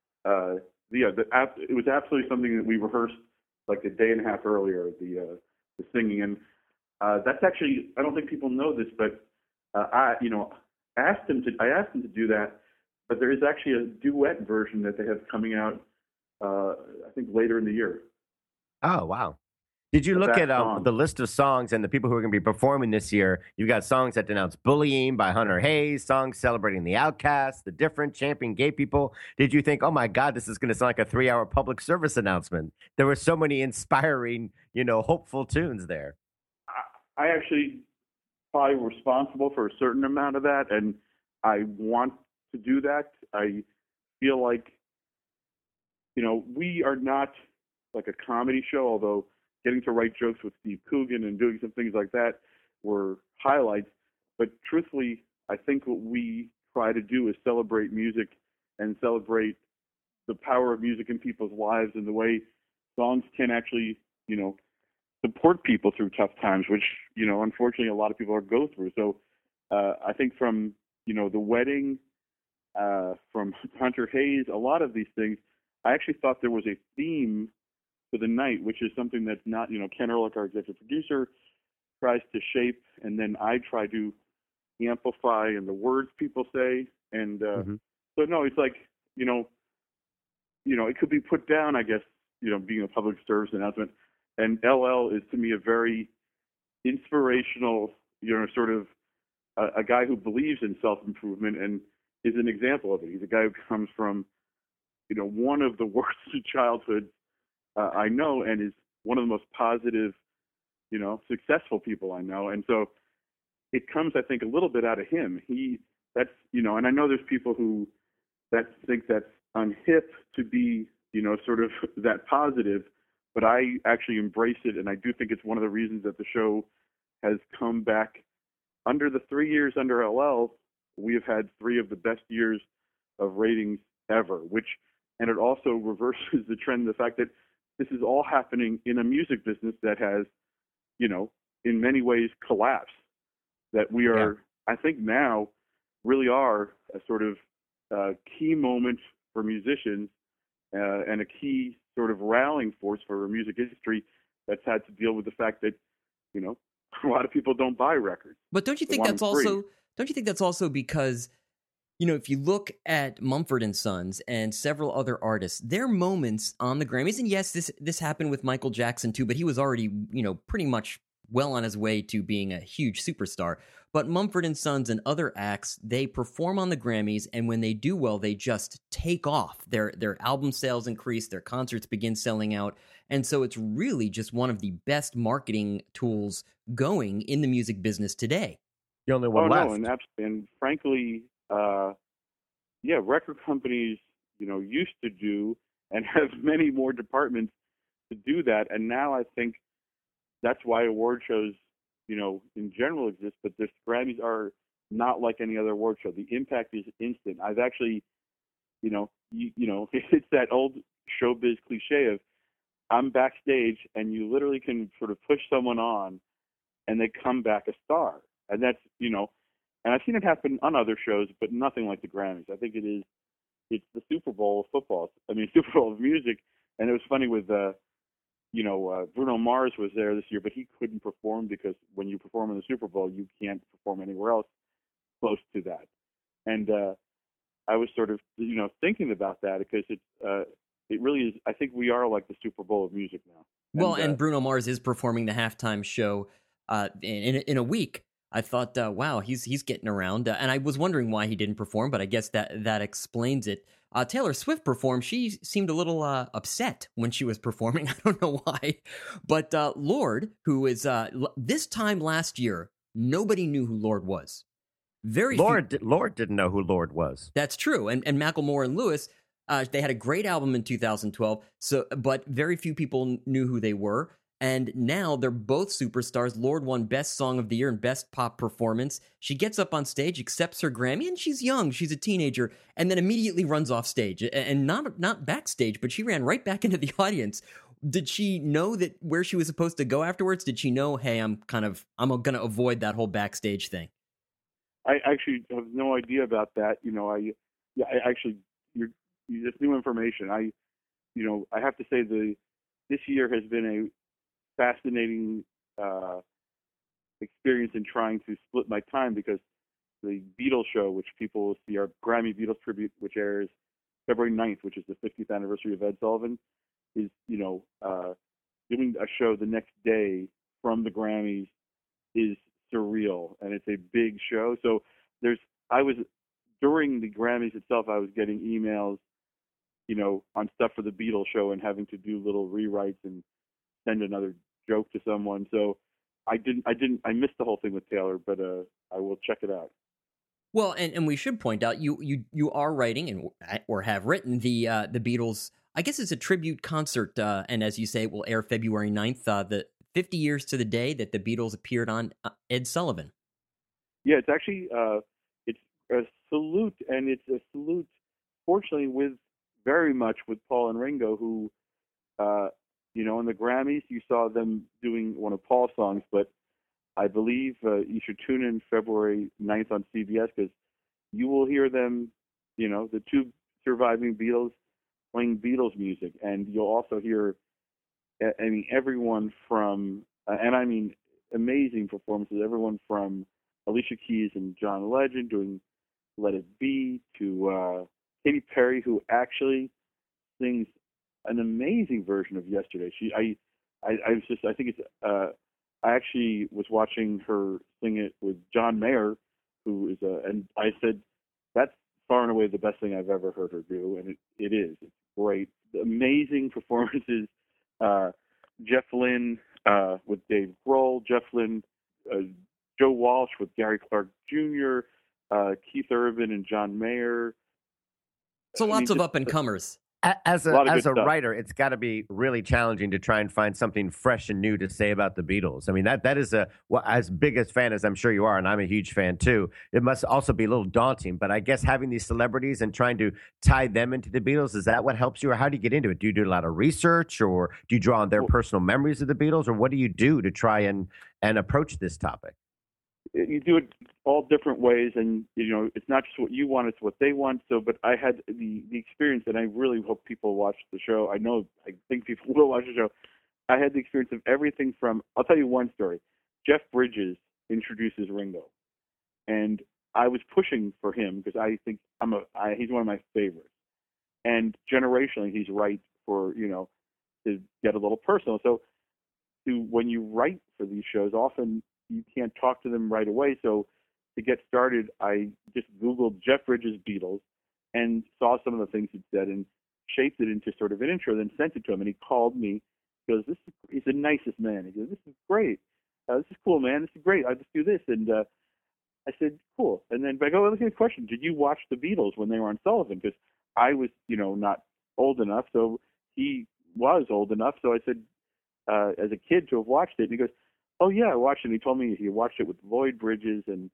it was absolutely something that we rehearsed like a day and a half earlier, the singing. And that's actually, I don't think people know this, but I asked him to do that, but there is actually a duet version that they have coming out, I think later in the year. Oh, wow. Did you look at the list of songs and the people who are going to be performing this year? You've got songs that denounce bullying by Hunter Hayes, songs celebrating the outcasts, the different, champion gay people. Did you think, oh my God, this is going to sound like a 3-hour public service announcement? There were so many inspiring, hopeful tunes there. I actually probably responsible for a certain amount of that, and I want to do that. I feel like, we are not like a comedy show, although getting to write jokes with Steve Coogan and doing some things like that were highlights. But truthfully, I think what we try to do is celebrate music and celebrate the power of music in people's lives and the way songs can actually, support people through tough times, which, unfortunately a lot of people go through. So I think from, the wedding, from Hunter Hayes, a lot of these things, I actually thought there was a theme for the night, which is something that's not, Ken Ehrlich, our executive producer, tries to shape, and then I try to amplify in the words people say. And so no, it's like, it could be put down, I guess, being a public service announcement. And LL is to me a very inspirational, sort of a guy who believes in self-improvement and is an example of it. He's a guy who comes from, one of the worst childhoods I know, and is one of the most positive, successful people I know. And so it comes, I think, a little bit out of him. And I know there's people who think that's unhip to be, sort of that positive, but I actually embrace it, and I do think it's one of the reasons that the show has come back. Under the 3 years under LL, we have had 3 of the best years of ratings ever, and it also reverses the trend, the fact that this is all happening in a music business that has, in many ways collapsed. That we are, I think now, really are a sort of key moment for musicians and a key sort of rallying force for music industry that's had to deal with the fact that, a lot of people don't buy records. But don't you think that's also because, if you look at Mumford and Sons and several other artists, their moments on the Grammys, and yes, this happened with Michael Jackson too, but he was already, pretty much well on his way to being a huge superstar. But Mumford and Sons and other acts, they perform on the Grammys, and when they do well, they just take off. Their album sales increase, their concerts begin selling out, and so it's really just one of the best marketing tools going in the music business today. The only one left. No, and frankly, record companies, used to do and have many more departments to do that, and now I think that's why award shows, in general exist, but the Grammys are not like any other award show. The impact is instant. I've actually, it's that old showbiz cliche of I'm backstage and you literally can sort of push someone on and they come back a star. And that's, and I've seen it happen on other shows, but nothing like the Grammys. I think it's the Super Bowl of football. Super Bowl of music. And it was funny with, Bruno Mars was there this year, but he couldn't perform because when you perform in the Super Bowl, you can't perform anywhere else close to that. And I was sort of, thinking about that because it really is. I think we are like the Super Bowl of music now. And Bruno Mars is performing the halftime show in a week. I thought, wow, he's getting around, and I was wondering why he didn't perform, but I guess that explains it. Taylor Swift performed. She seemed a little upset when she was performing. I don't know why. But Lorde, who is this time last year, nobody knew who Lorde was. Lorde didn't know who Lorde was. That's true. And Macklemore and Lewis, they had a great album in 2012. But very few people knew who they were. And now they're both superstars. Lorde won Best Song of the Year and Best Pop Performance. She gets up on stage, accepts her Grammy, and she's young. She's a teenager, and then immediately runs off stage. And not backstage, but she ran right back into the audience. Did she know that where she was supposed to go afterwards? Did she know, hey, I'm going to avoid that whole backstage thing? I actually have no idea about that. That's new information. I have to say this year has been a fascinating experience in trying to split my time because the Beatles show, which people will see, our Grammy Beatles tribute, which airs February 9th, which is the 50th anniversary of Ed Sullivan, is doing a show the next day from the Grammys is surreal, and it's a big show. So during the Grammys itself, I was getting emails, on stuff for the Beatles show and having to do little rewrites and send another joke to someone. So I missed the whole thing with Taylor, but I will check it out. Well, and we should point out you are writing or have written the Beatles. I guess it's a tribute concert, and as you say, it will air February 9th, the 50 years to the day that the Beatles appeared on Ed Sullivan. Yeah, it's actually it's a salute, and it's a salute, fortunately, very much with Paul and Ringo, who in the Grammys, you saw them doing one of Paul's songs, but I believe you should tune in February 9th on CBS because you will hear them, the two surviving Beatles playing Beatles music. And you'll also hear, everyone from, amazing performances, everyone from Alicia Keys and John Legend doing Let It Be to Katy Perry, who actually sings an amazing version of Yesterday. I think it's I actually was watching her sing it with John Mayer, who is and I said, that's far and away the best thing I've ever heard her do, and it is. It's great. Amazing performances. Jeff Lynne with Dave Grohl, Jeff Lynne, Joe Walsh with Gary Clark Jr., Keith Urban and John Mayer. So lots of up-and-comers. As a a writer, it's got to be really challenging to try and find something fresh and new to say about the Beatles. I mean, that is as big a fan as I'm sure you are, and I'm a huge fan too. It must also be a little daunting, but I guess having these celebrities and trying to tie them into the Beatles, is that what helps you, or how do you get into it? Do you do a lot of research, or do you draw on their personal memories of the Beatles, or what do you do to try and approach this topic? You do it all different ways, and it's not just what you want; it's what they want. So, but I had the experience, and I really hope people watch the show. I think people will watch the show. I had the experience of everything from. I'll tell you one story. Jeff Bridges introduces Ringo, and I was pushing for him because I think he's one of my favorites, and generationally he's right for to get a little personal. So, when you write for these shows, often you can't talk to them right away. So to get started, I just Googled Jeff Bridges Beatles and saw some of the things he'd said and shaped it into sort of an intro, then sent it to him. And he called me. He goes, he's the nicest man. He goes, this is great. This is cool, man. This is great. I'll just do this. And I said, cool. And then I go, let's get a question. Did you watch the Beatles when they were on Sullivan? Because I was, not old enough. So he was old enough. So I said, as a kid to have watched it. And he goes, oh, yeah, I watched it. And he told me he watched it with Lloyd Bridges and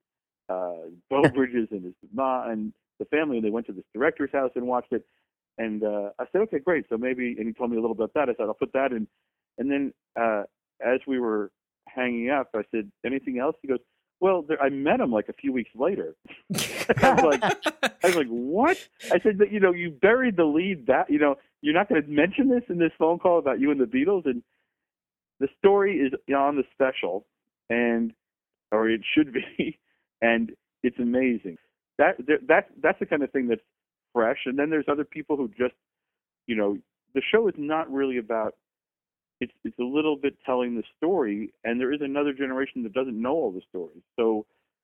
Bo Bridges and his mom and the family. And they went to this director's house and watched it. And I said, okay, great. So maybe, and he told me a little bit about that. I said, I'll put that in. And then as we were hanging up, I said, anything else? He goes, well, I met him like a few weeks later. I was like, what? I said that, you buried the lead that, you're not going to mention this in this phone call about you and the Beatles. And the story is on the special, or it should be, and it's amazing. That's the kind of thing that's fresh. And then there's other people who just, the show is not really about. It's a little bit telling the story, and there is another generation that doesn't know all the stories. So,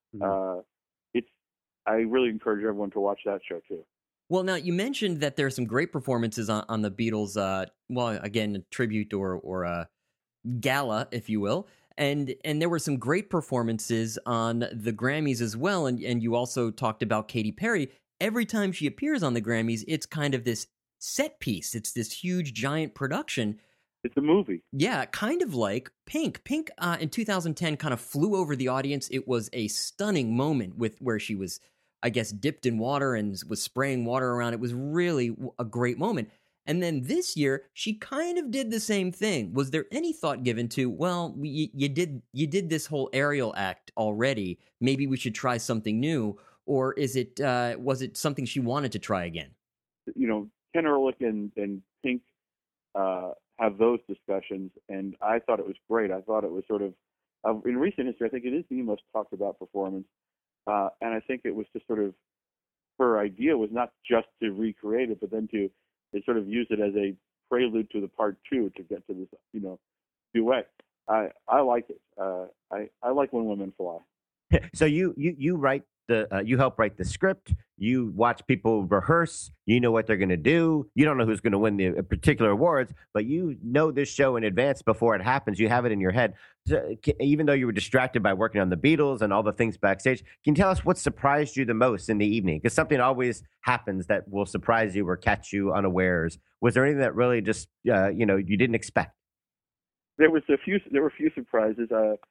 I really encourage everyone to watch that show too. Well, now you mentioned that there are some great performances on the Beatles. Again, a tribute or a gala, if you will, and there were some great performances on the Grammys as well. And you also talked about Katy Perry. Every time she appears on the Grammys, it's kind of this set piece. It's this huge, giant production. It's a movie. Yeah, kind of like Pink. Pink in 2010 kind of flew over the audience. It was a stunning moment where she was, I guess, dipped in water and was spraying water around. It was really a great moment. And then this year, she kind of did the same thing. Was there any thought given to, well, you did this whole aerial act already. Maybe we should try something new, or was it something she wanted to try again? Ken Ehrlich and Pink have those discussions, and I thought it was great. I thought it was sort of in recent history, I think it is the most talked about performance, and I think it was just sort of her idea was not just to recreate it, but then to sort of use it as a prelude to the part two to get to this, duet. I like it. I like When Women Fly. So you write you help write the script. You watch people rehearse. You know what they're going to do. You don't know who's going to win the particular awards, but you know this show in advance before it happens. You have it in your head. So, even though you were distracted by working on the Beatles and all the things backstage, can you tell us what surprised you the most in the evening? Because something always happens that will surprise you or catch you unawares. Was there anything that really just you didn't expect? There were a few surprises.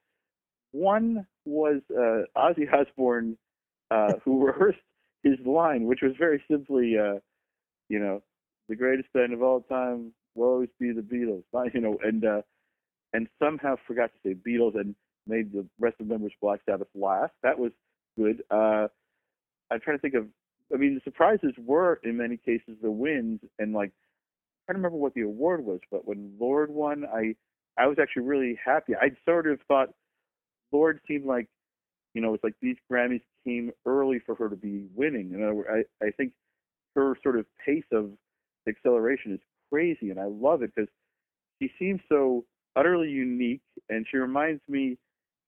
One was Ozzy Osbourne, who rehearsed his line, which was very simply, the greatest band of all time will always be the Beatles, and somehow forgot to say Beatles and made the rest of the members of Black Sabbath laugh. That was good. I'm trying to think of, the surprises were in many cases the wins, and I don't remember what the award was, but when Lord won, I was actually really happy. I sort of thought Lord seemed like, it's like these Grammys came early for her to be winning. In other words, I think her sort of pace of acceleration is crazy, and I love it because she seems so utterly unique, and she reminds me,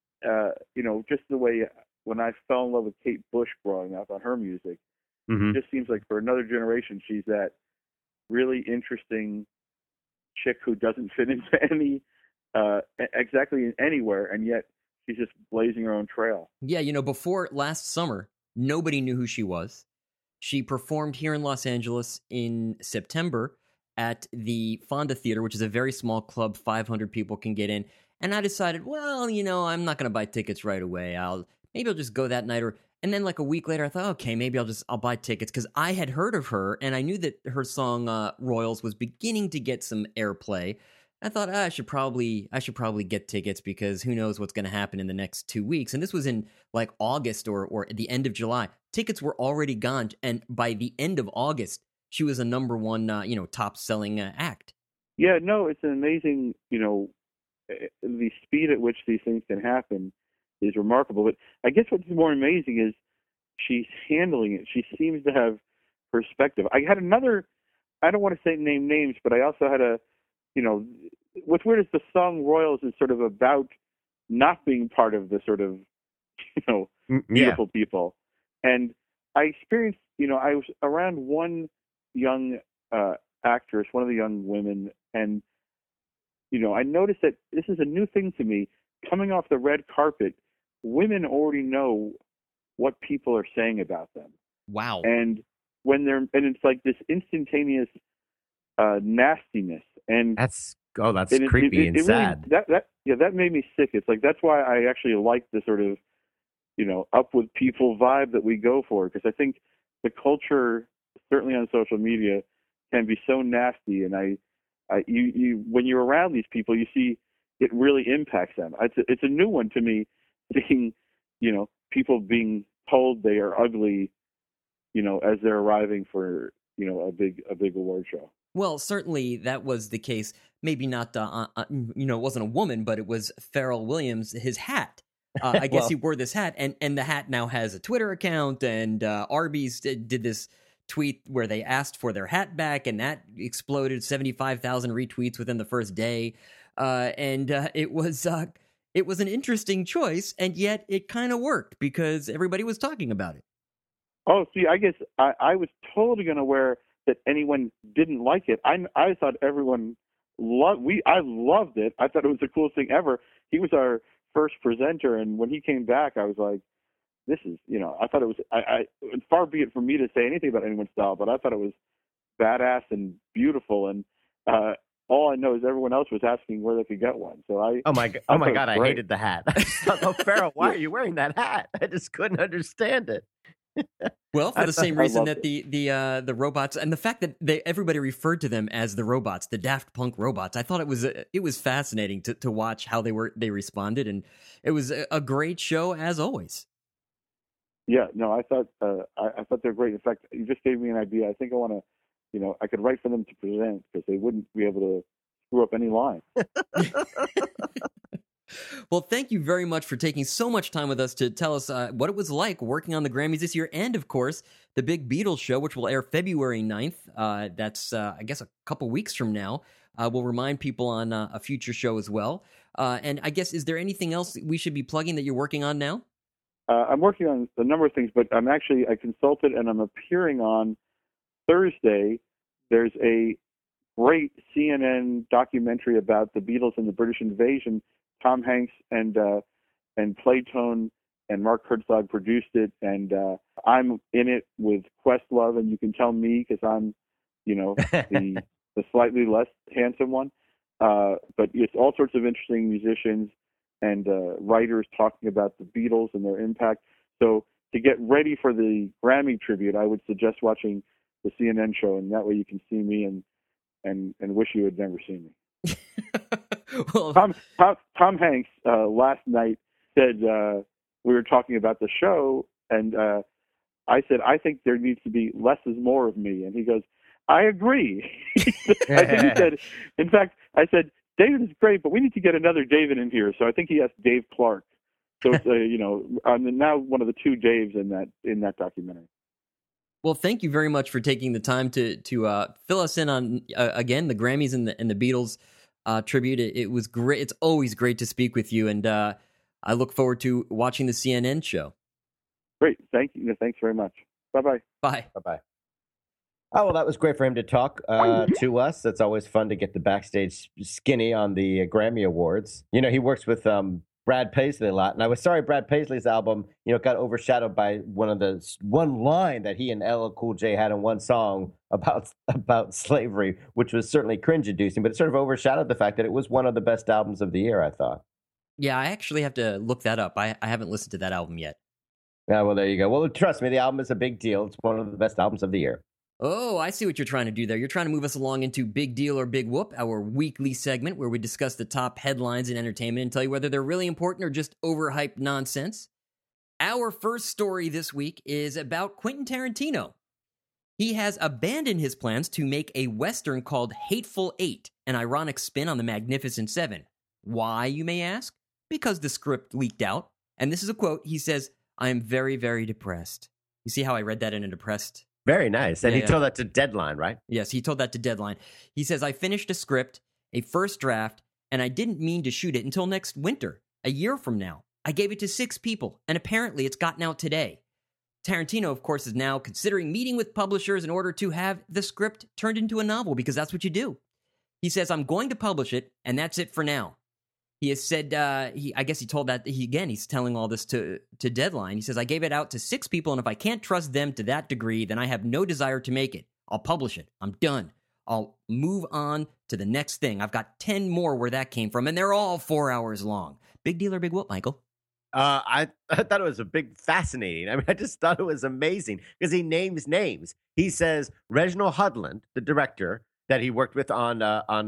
just the way when I fell in love with Kate Bush growing up on her music. Mm-hmm. It just seems like for another generation, she's that really interesting chick who doesn't fit into any exactly anywhere, and yet she's just blazing her own trail. Yeah, before last summer, nobody knew who she was. She performed here in Los Angeles in September at the Fonda Theater, which is a very small club, 500 people can get in. And I decided, well, I'm not going to buy tickets right away. Maybe I'll just go that night. And then like a week later, I thought, okay, maybe I'll buy tickets, because I had heard of her and I knew that her song Royals was beginning to get some airplay. I thought I should probably get tickets, because who knows what's going to happen in the next 2 weeks. And this was in like August or at the end of July. Tickets were already gone, and by the end of August, she was a number one, top selling act. Yeah, no, it's an amazing, the speed at which these things can happen is remarkable. But I guess what's more amazing is she's handling it. She seems to have perspective. I had another, I don't want to say name names, but I also had what's weird is the song Royals is sort of about not being part of the sort of, beautiful people. And I experienced, I was around one young actress, one of the young women, and, I noticed that this is a new thing to me. Coming off the red carpet, women already know what people are saying about them. Wow. And it's like this instantaneous nastiness. And that's creepy and sad. Really, that made me sick. It's like, that's why I actually like the sort of, up with people vibe that we go for, because I think the culture, certainly on social media, can be so nasty. And you when you're around these people, you see it really impacts them. It's a new one to me, seeing, people being told they are ugly, as they're arriving for, a big award show. Well, certainly that was the case. Maybe not, it wasn't a woman, but it was Pharrell Williams, his hat. I guess he wore this hat, and the hat now has a Twitter account, and Arby's did this tweet where they asked for their hat back, and that exploded 75,000 retweets within the first day. It was an interesting choice, and yet it kind of worked because everybody was talking about it. Oh, see, I guess I was totally unaware that anyone didn't like it. I thought everyone I loved it. I thought it was the coolest thing ever. He was our first presenter, and when he came back, I was like, this is, I thought it was, far be it from me to say anything about anyone's style, but I thought it was badass and beautiful. And all I know is everyone else was asking where they could get one. So oh my God, I hated the hat. I thought, oh, Pharrell, why are you wearing that hat? I just couldn't understand it. Well, for the same reason that the robots, and the fact that everybody referred to them as the robots, the Daft Punk robots, I thought it was fascinating to watch how they responded, and it was a great show as always. Yeah, no, I thought they're great. In fact, you just gave me an idea. I think I want to, I could write for them to present, because they wouldn't be able to screw up any line. Well, thank you very much for taking so much time with us to tell us what it was like working on the Grammys this year, and, of course, the Big Beatles show, which will air February 9th. That's, I guess, a couple weeks from now. We'll remind people on a future show as well. And I guess, is there anything else we should be plugging that you're working on now? I'm working on a number of things, but I consulted, and I'm appearing on Thursday. There's a great CNN documentary about the Beatles and the British invasion. Tom Hanks and Playtone and Mark Herzog produced it, and I'm in it with Questlove, and you can tell me because I'm, the slightly less handsome one. But it's all sorts of interesting musicians and writers talking about the Beatles and their impact. So to get ready for the Grammy tribute, I would suggest watching the CNN show, and that way you can see me and wish you had never seen me. Well, Tom Hanks last night said, we were talking about the show, and I said, I think there needs to be less is more of me. And he goes, I agree. In fact, I said, David is great, but we need to get another David in here. So I think he asked Dave Clark. So it's, I'm now one of the two Daves in that documentary. Well, thank you very much for taking the time to fill us in on, again, the Grammys and the Beatles. tribute. It was great. It's always great to speak with you, and I look forward to watching the CNN show. Great. Thank you. Thanks very much. Bye-bye. Bye. Bye-bye. Oh, well, that was great for him to talk to us. It's always fun to get the backstage skinny on the Grammy Awards. You know, he works with Brad Paisley a lot, and I was sorry Brad Paisley's album, got overshadowed by one line that he and LL Cool J had in one song about slavery, which was certainly cringe-inducing, but it sort of overshadowed the fact that it was one of the best albums of the year, I thought. Yeah, I actually have to look that up. I haven't listened to that album yet. Yeah, well, there you go. Well, trust me, the album is a big deal. It's one of the best albums of the year. Oh, I see what you're trying to do there. You're trying to move us along into Big Deal or Big Whoop, our weekly segment where we discuss the top headlines in entertainment and tell you whether they're really important or just overhyped nonsense. Our first story this week is about Quentin Tarantino. He has abandoned his plans to make a Western called Hateful Eight, an ironic spin on the Magnificent Seven. Why, you may ask? Because the script leaked out. And this is a quote. He says, "I am very, very depressed." You see how I read that in a depressed... Very nice. And he told that to Deadline, right? Yes, he told that to Deadline. He says, "I finished a script, a first draft, and I didn't mean to shoot it until next winter, a year from now. I gave it to 6 people, and apparently it's gotten out today." Tarantino, of course, is now considering meeting with publishers in order to have the script turned into a novel, because that's what you do. He says, "I'm going to publish it, and that's it for now." He has said, I guess he told that, he's telling all this to Deadline. He says, "I gave it out to 6 people, and if I can't trust them to that degree, then I have no desire to make it. I'll publish it. I'm done. I'll move on to the next thing. I've got 10 more where that came from, and they're all 4 hours long." Big deal or big whoop, Michael? I thought it was fascinating. I mean, I just thought it was amazing because he names names. He says Reginald Hudlin, the director that he worked with on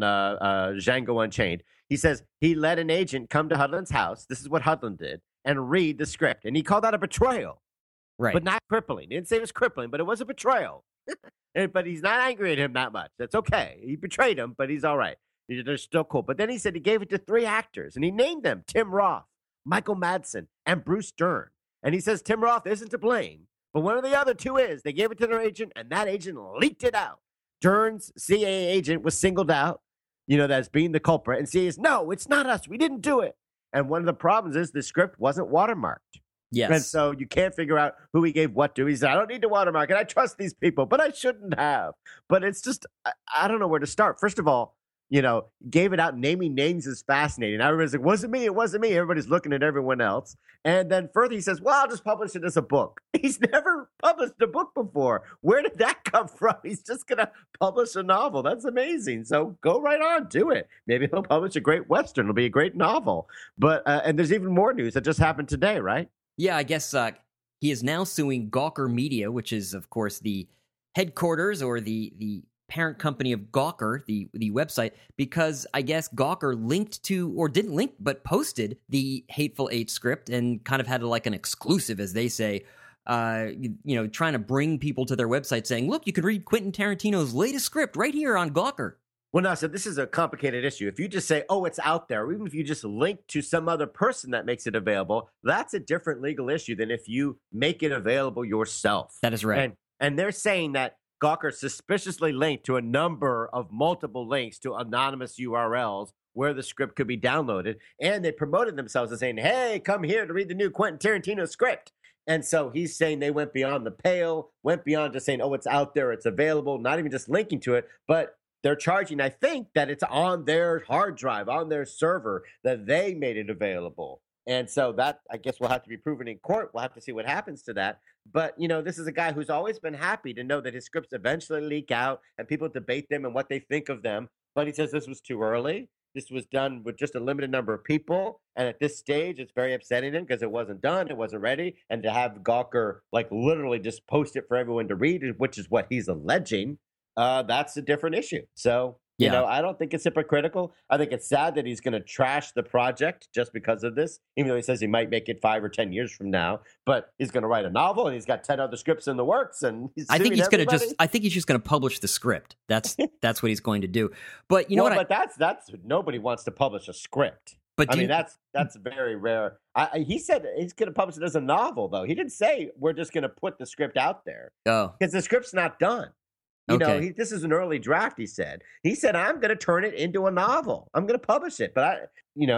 Django Unchained. He says he let an agent come to Hudlin's house. This is what Hudlin did, and read the script. And he called that a betrayal. Right. But not crippling. He didn't say it was crippling, but it was a betrayal. But he's not angry at him that much. That's okay. He betrayed him, but he's all right. They're still cool. But then he said he gave it to 3 actors, and he named them Tim Roth, Michael Madsen, and Bruce Dern. And he says Tim Roth isn't to blame, but one of the other 2 is. They gave it to their agent, and that agent leaked it out. Dern's CIA agent was singled out, as being the culprit. And CA's, "No, it's not us. We didn't do it." And one of the problems is the script wasn't watermarked. Yes. And so you can't figure out who he gave what to. He said, "I don't need to watermark it. I trust these people, but I shouldn't have." But it's just, I don't know where to start. First of all, gave it out. Naming names is fascinating. Everybody's like, "Wasn't me. It wasn't me." Everybody's looking at everyone else. And then further, he says, "Well, I'll just publish it as a book." He's never published a book before. Where did that come from? He's just going to publish a novel. That's amazing. So go right on. Do it. Maybe he'll publish a great Western. It'll be a great novel. But, and there's even more news that just happened today, right? Yeah, I guess he is now suing Gawker Media, which is, of course, the headquarters or the parent company of Gawker, the website, because I guess Gawker linked to, or didn't link, but posted the Hateful Eight script and kind of had like an exclusive, as they say, trying to bring people to their website saying, "Look, you can read Quentin Tarantino's latest script right here on Gawker." Well, no, so this is a complicated issue. If you just say, "Oh, it's out there," or even if you just link to some other person that makes it available, that's a different legal issue than if you make it available yourself. That is right. And they're saying that Gawker suspiciously linked to a number of multiple links to anonymous URLs where the script could be downloaded. And they promoted themselves as saying, "Hey, come here to read the new Quentin Tarantino script." And so he's saying they went beyond the pale, went beyond just saying, "Oh, it's out there, it's available," not even just linking to it, but they're charging, I think, that it's on their hard drive, on their server, that they made it available. And so that, I guess, will have to be proven in court. We'll have to see what happens to that. But, this is a guy who's always been happy to know that his scripts eventually leak out and people debate them and what they think of them. But he says this was too early. This was done with just a limited number of people. And at this stage, it's very upsetting him because it wasn't done. It wasn't ready. And to have Gawker, literally just post it for everyone to read, which is what he's alleging, that's a different issue. So, I don't think it's hypocritical. I think it's sad that he's going to trash the project just because of this, even though he says he might make it 5 or 10 years from now. But he's going to write a novel, and he's got 10 other scripts in the works, and he's I think he's just going to publish the script. That's what he's going to do. But that's nobody wants to publish a script. But that's very rare. He said he's going to publish it as a novel, though. He didn't say we're just going to put the script out there. Oh, because the script's not done. Okay. This is an early draft, he said. He said, I'm going to turn it into a novel. I'm going to publish it. But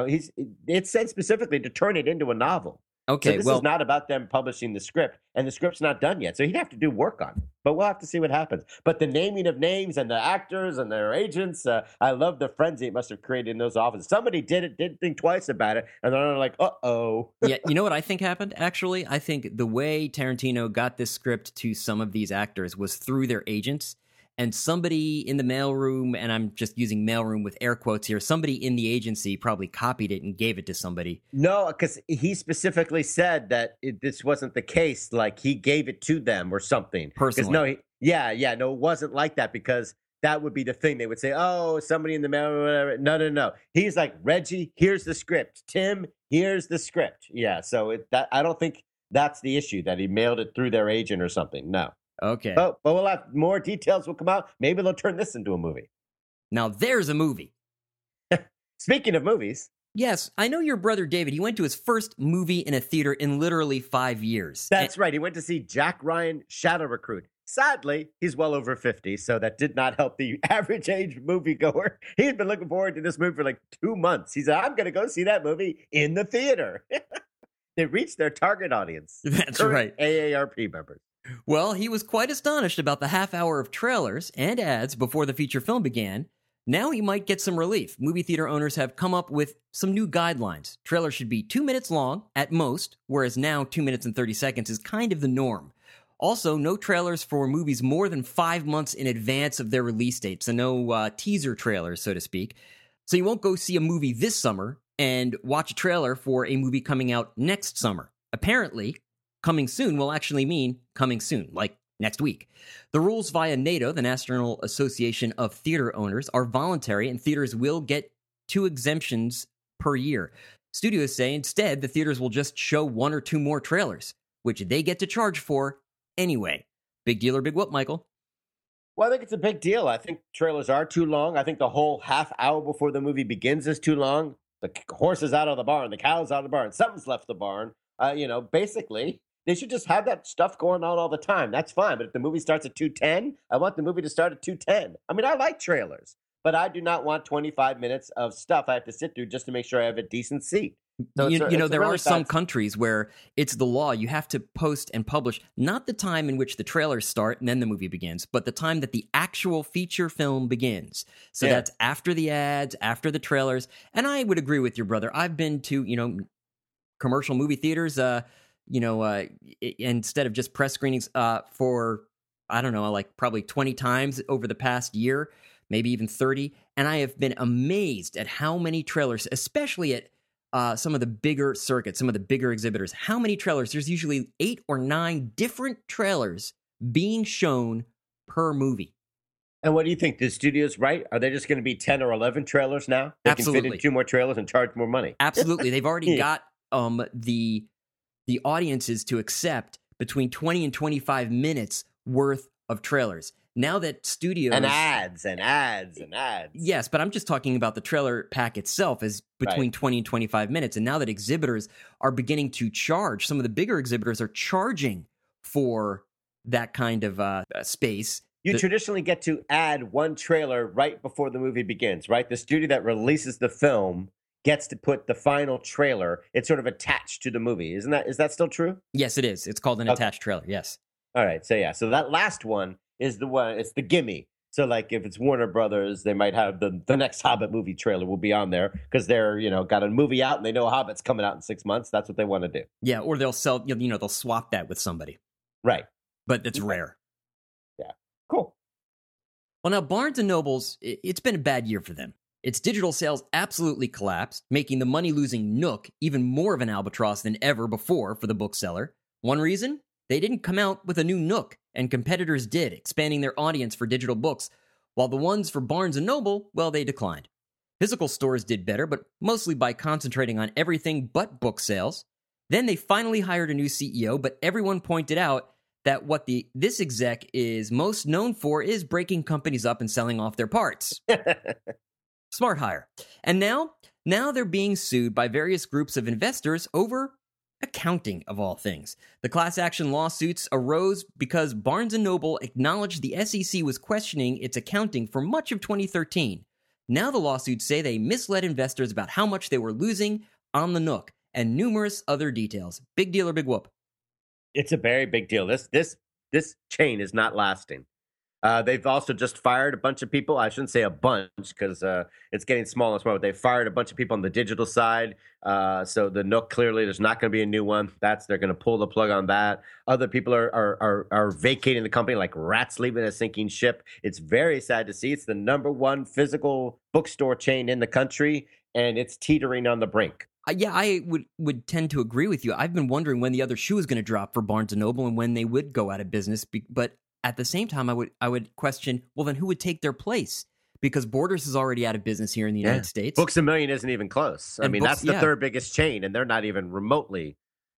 it said specifically to turn it into a novel. Okay, So this well, is not about them publishing the script, and the script's not done yet. So he'd have to do work on it. But we'll have to see what happens. But the naming of names and the actors and their agents, I love the frenzy it must have created in those offices. Somebody didn't think twice about it, and they're like, uh-oh. yeah, you know what I think happened, actually? I think the way Tarantino got this script to some of these actors was through their agents. And somebody in the mailroom, and I'm just using mailroom with air quotes here, somebody in the agency probably copied it and gave it to somebody. No, because he specifically said that this wasn't the case. Like, he gave it to them or something. Personally. No, it wasn't like that, because that would be the thing. They would say, oh, somebody in the mail or whatever. No. He's like, Reggie, here's the script. Tim, here's the script. Yeah, so I don't think that's the issue, that he mailed it through their agent or something. No. Okay. But we'll have more details will come out. Maybe they'll turn this into a movie. Now, there's a movie. Speaking of movies. Yes, I know your brother David. He went to his first movie in a theater in literally 5 years. That's right. He went to see Jack Ryan, Shadow Recruit. Sadly, he's well over 50, so that did not help the average age moviegoer. He's been looking forward to this movie for like 2 months. He said, I'm going to go see that movie in the theater. They reached their target audience. That's right. AARP members. Well, he was quite astonished about the half hour of trailers and ads before the feature film began. Now he might get some relief. Movie theater owners have come up with some new guidelines. Trailers should be 2 minutes long at most, whereas now 2 minutes and 30 seconds is kind of the norm. Also, no trailers for movies more than 5 months in advance of their release date, so no teaser trailers, so to speak. So you won't go see a movie this summer and watch a trailer for a movie coming out next summer. Apparently, coming soon will actually mean coming soon, like next week. The rules via NATO, the National Association of Theater Owners, are voluntary, and theaters will get 2 exemptions per year. Studios say instead the theaters will just show 1 or 2 more trailers, which they get to charge for anyway. Big deal or big whoop, Michael? Well, I think it's a big deal. I think trailers are too long. I think the whole half hour before the movie begins is too long. The horse is out of the barn, the cow's out of the barn, something's left the barn. Basically, they should just have that stuff going on all the time. That's fine. But if the movie starts at 2:10, I want the movie to start at 2:10. I mean, I like trailers, but I do not want 25 minutes of stuff I have to sit through just to make sure I have a decent seat. So there are some countries where it's the law. You have to post and publish not the time in which the trailers start and then the movie begins, but the time that the actual feature film begins. So that's after the ads, after the trailers. And I would agree with your brother. I've been to, commercial movie theaters, instead of just press screenings for, I don't know, like probably 20 times over the past year, maybe even 30. And I have been amazed at how many trailers, especially at some of the bigger circuits, some of the bigger exhibitors, how many trailers. There's usually 8 or 9 different trailers being shown per movie. And what do you think? The studio's right? Are they just going to be 10 or 11 trailers now? They Absolutely. can fit in 2 more trailers and charge more money. Absolutely. They've already got the audiences to accept between 20 and 25 minutes worth of trailers. Now that studios... And ads. Yes, but I'm just talking about the trailer pack itself as between 20 and 25 minutes. And now that exhibitors are beginning to charge, some of the bigger exhibitors are charging for that kind of space. You traditionally get to add 1 trailer right before the movie begins, right? The studio that releases the film gets to put the final trailer. It's sort of attached to the movie. Is that still true? Yes, it is. It's called an attached trailer, yes. All right, so that last one is the one, it's the gimme. So like if it's Warner Brothers, they might have the next Hobbit movie trailer will be on there because they're, got a movie out and they know Hobbit's coming out in 6 months. That's what they want to do. Yeah, or they'll sell, they'll swap that with somebody. Right. But it's rare. Yeah. Cool. Well, now Barnes & Noble's, it's been a bad year for them. Its digital sales absolutely collapsed, making the money-losing Nook even more of an albatross than ever before for the bookseller. One reason? They didn't come out with a new Nook, and competitors did, expanding their audience for digital books, while the ones for Barnes & Noble, well, they declined. Physical stores did better, but mostly by concentrating on everything but book sales. Then they finally hired a new CEO, but everyone pointed out that what this exec is most known for is breaking companies up and selling off their parts. Smart hire. And now they're being sued by various groups of investors over accounting of all things. The class action lawsuits arose because Barnes & Noble acknowledged the SEC was questioning its accounting for much of 2013. Now the lawsuits say they misled investors about how much they were losing on the Nook and numerous other details. Big deal or big whoop? It's a very big deal. This chain is not lasting. They've also just fired a bunch of people. I shouldn't say a bunch because it's getting smaller and smaller. They fired a bunch of people on the digital side. So the Nook, clearly, there's not going to be a new one. They're going to pull the plug on that. Other people are vacating the company like rats leaving a sinking ship. It's very sad to see. It's the #1 physical bookstore chain in the country, and it's teetering on the brink. Yeah, I would tend to agree with you. I've been wondering when the other shoe is going to drop for Barnes & Noble and when they would go out of business. But at the same time, I would question, well, then who would take their place? Because Borders is already out of business here in the United States. Books A Million isn't even close. I mean, that's the third biggest chain, and they're not even remotely,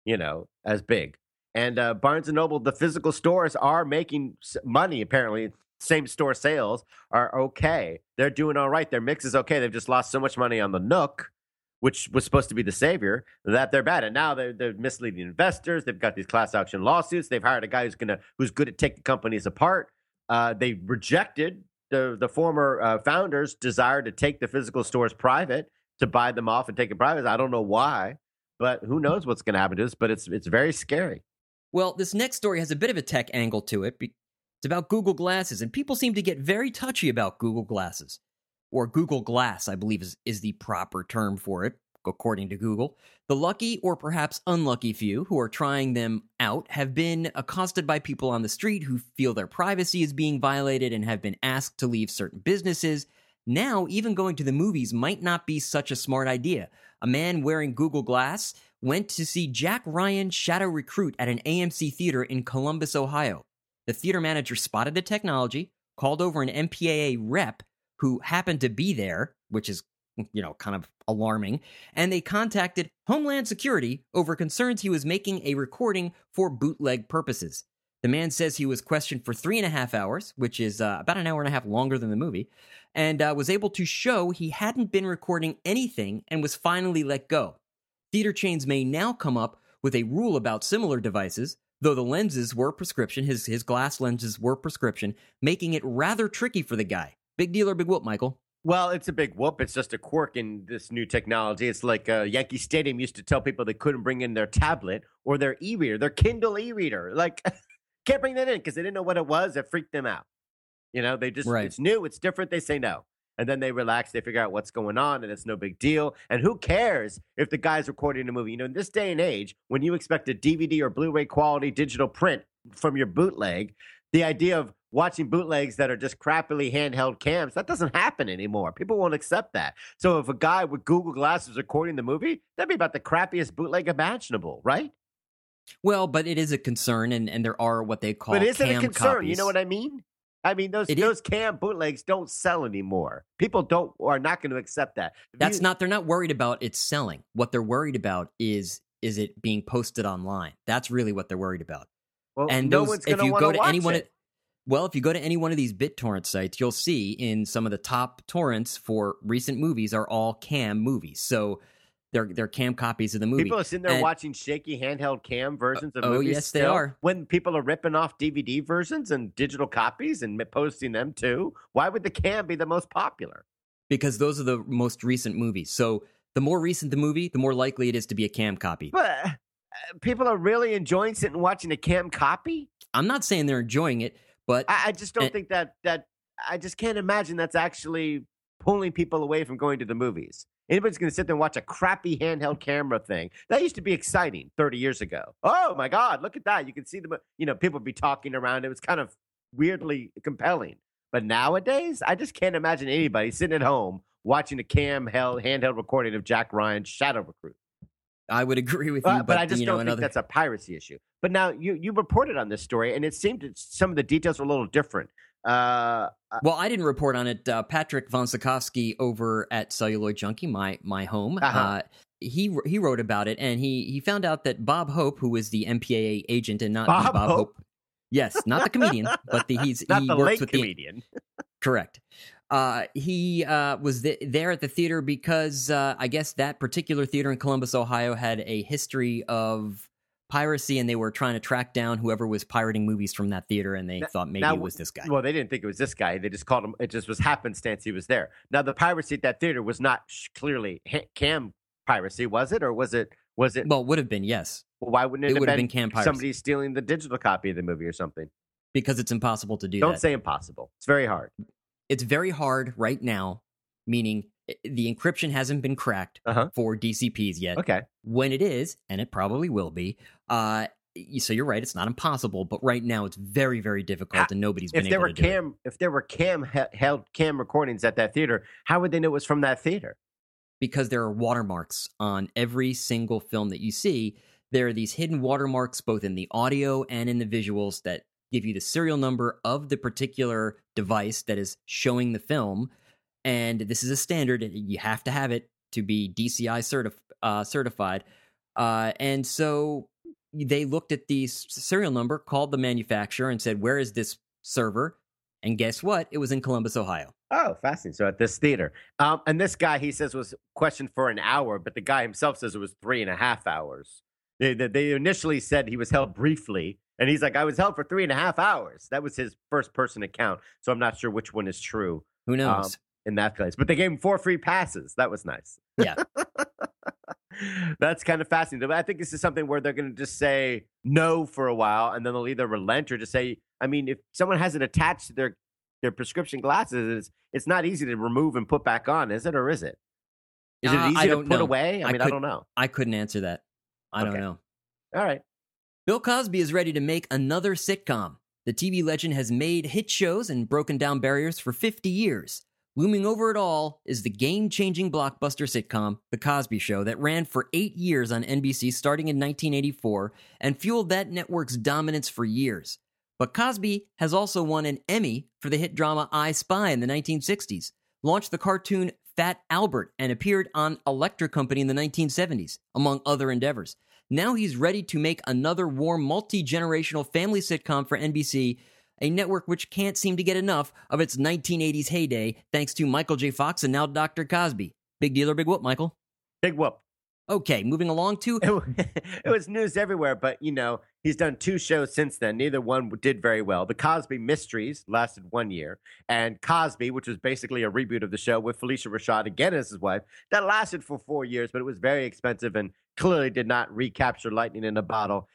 as big. And Barnes & Noble, the physical stores are making money, apparently. Same store sales are okay. They're doing all right. Their mix is okay. They've just lost so much money on the Nook, which was supposed to be the savior, that they're bad. And now they're misleading investors. They've got these class action lawsuits. They've hired a guy who's good at taking companies apart. They rejected the former founders' desire to take the physical stores private, to buy them off and take it private. I don't know why, but who knows what's going to happen to us, but it's very scary. Well, this next story has a bit of a tech angle to it. It's about Google Glasses, and people seem to get very touchy about Google Glasses. Or Google Glass, I believe is the proper term for it, according to Google. The lucky or perhaps unlucky few who are trying them out have been accosted by people on the street who feel their privacy is being violated and have been asked to leave certain businesses. Now, even going to the movies might not be such a smart idea. A man wearing Google Glass went to see Jack Ryan's Shadow Recruit at an AMC theater in Columbus, Ohio. The theater manager spotted the technology, called over an MPAA rep who happened to be there, which is, kind of alarming, and they contacted Homeland Security over concerns he was making a recording for bootleg purposes. The man says he was questioned for 3.5 hours, which is about an hour and a half longer than the movie, and was able to show he hadn't been recording anything and was finally let go. Theater chains may now come up with a rule about similar devices, though the lenses were prescription, his glass lenses were prescription, making it rather tricky for the guy. Big deal or big whoop, Michael? Well, it's a big whoop. It's just a quirk in this new technology. It's like Yankee Stadium used to tell people they couldn't bring in their tablet or their e-reader, their Kindle e-reader. Like, can't bring that in because they didn't know what it was. It freaked them out. They just, It's new, it's different. They say no. And then they relax. They figure out what's going on, and it's no big deal. And who cares if the guy's recording a movie? In this day and age, when you expect a DVD or Blu-ray quality digital print from your bootleg, the idea of watching bootlegs that are just crappily handheld cams, that doesn't happen anymore. People won't accept that. So if a guy with Google Glass is recording the movie, that'd be about the crappiest bootleg imaginable, right? Well, but it is a concern, and there are what they call cam copies. But is it a concern? Copies. You know what I mean? I mean, those cam bootlegs don't sell anymore. People are not going to accept that. They're not worried about it selling. What they're worried about is it being posted online. That's really what they're worried about. Well, one's going to want to watch it. Well, if you go to any one of these BitTorrent sites, you'll see in some of the top torrents for recent movies are all cam movies. So they're cam copies of the movie. People are sitting there watching shaky handheld cam versions of movies. Oh, yes, they are. When people are ripping off DVD versions and digital copies and posting them too, why would the cam be the most popular? Because those are the most recent movies. So the more recent the movie, the more likely it is to be a cam copy. But people are really enjoying sitting and watching a cam copy? I'm not saying they're enjoying it, but I just don't think that I just can't imagine that's actually pulling people away from going to the movies. Anybody's going to sit there and watch a crappy handheld camera thing. That used to be exciting 30 years ago. Oh, my God, look at that. You can see them, people would be talking around. It was kind of weirdly compelling. But nowadays, I just can't imagine anybody sitting at home watching a handheld recording of Jack Ryan's Shadow Recruit. I would agree with you. But I just don't think that's a piracy issue. But now you reported on this story, and it seemed that some of the details were a little different. Well, I didn't report on it. Patrick von Sikowski over at Celluloid Junkie, my home, he wrote about it, and he found out that Bob Hope, who is the MPAA agent, and not Bob Hope. Yes, not the comedian, but he not the works late with comedian. Correct. He was there at the theater because I guess that particular theater in Columbus, Ohio, had a history of piracy, and they were trying to track down whoever was pirating movies from that theater, and they thought maybe it was this guy. Well, they didn't think it was this guy. They just called him. It just was happenstance he was there. Now, the piracy at that theater was not clearly cam piracy, was it? Or was it? Well, it would have been, yes. Well, why wouldn't it have been cam piracy? Somebody stealing the digital copy of the movie or something? Because it's impossible to do that. Don't say impossible. It's very hard. It's very hard right now, meaning the encryption hasn't been cracked for DCPs yet. Okay. When it is, and it probably will be, so you're right, it's not impossible, but right now it's very, very difficult, and nobody's been able to do it. If there were held cam recordings at that theater, how would they know it was from that theater? Because there are watermarks on every single film that you see. There are these hidden watermarks both in the audio and in the visuals that give you the serial number of the particular device that is showing the film. And this is a standard. You have to have it to be DCI certified. And so they looked at the serial number, called the manufacturer, and said, where is this server? And guess what? It was in Columbus, Ohio. Oh, fascinating. So at this theater. And this guy, he says, was questioned for an hour, but the guy himself says it was 3.5 hours. They initially said he was held briefly, and he's like, I was held for 3.5 hours. That was his first-person account, so I'm not sure which one is true. Who knows? In that place. But they gave him 4 free passes. That was nice. Yeah. That's kind of fascinating. But I think this is something where they're going to just say no for a while, and then they'll either relent or just say, I mean, if someone has it attached to their prescription glasses, it's not easy to remove and put back on, is it? Or is it? Is it easy to put away? I don't know. I couldn't answer that. I don't know. All right. Bill Cosby is ready to make another sitcom. The TV legend has made hit shows and broken down barriers for 50 years. Looming over it all is the game-changing blockbuster sitcom, The Cosby Show, that ran for 8 years on NBC starting in 1984 and fueled that network's dominance for years. But Cosby has also won an Emmy for the hit drama I Spy in the 1960s, launched the cartoon Fat Albert, and appeared on Electric Company in the 1970s, among other endeavors. Now he's ready to make another warm, multi-generational family sitcom for NBC, a network which can't seem to get enough of its 1980s heyday thanks to Michael J. Fox and now Dr. Cosby. Big deal or big whoop, Michael? Big whoop. Okay, moving along to... It was news everywhere, but, he's done 2 shows since then. Neither one did very well. The Cosby Mysteries lasted 1 year, and Cosby, which was basically a reboot of the show with Felicia Rashad again as his wife, that lasted for 4 years, but it was very expensive and clearly did not recapture lightning in a bottle.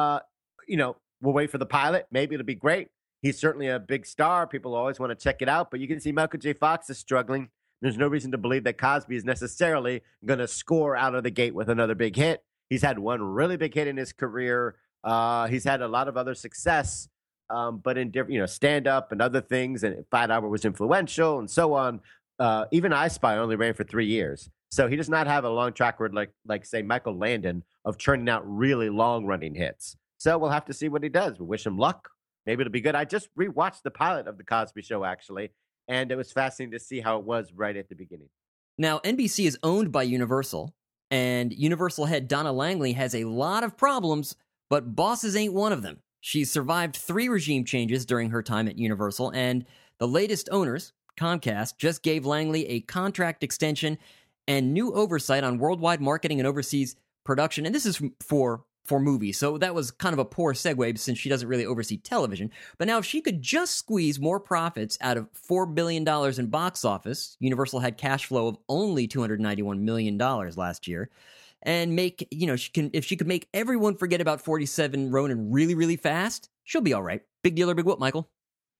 We'll wait for the pilot. Maybe it'll be great. He's certainly a big star. People always want to check it out, but you can see Michael J. Fox is struggling. There's no reason to believe that Cosby is necessarily going to score out of the gate with another big hit. He's had one really big hit in his career. He's had a lot of other success, but in different, stand-up and other things. And Fat Albert was influential and so on. Even I Spy only ran for 3 years. So he does not have a long track record like say, Michael Landon of churning out really long-running hits. So we'll have to see what he does. We wish him luck. Maybe it'll be good. I just rewatched the pilot of The Cosby Show, actually, and it was fascinating to see how it was right at the beginning. Now, NBC is owned by Universal, and Universal head Donna Langley has a lot of problems, but bosses ain't one of them. She's survived 3 regime changes during her time at Universal, and the latest owners, Comcast, just gave Langley a contract extension and new oversight on worldwide marketing and overseas production. And this is for movies, so that was kind of a poor segue since she doesn't really oversee television. But now if she could just squeeze more profits out of $4 billion in box office, Universal had cash flow of only $291 million last year, and make, if she could make everyone forget about 47 Ronin really, really fast, she'll be all right. Big deal or big whoop, Michael?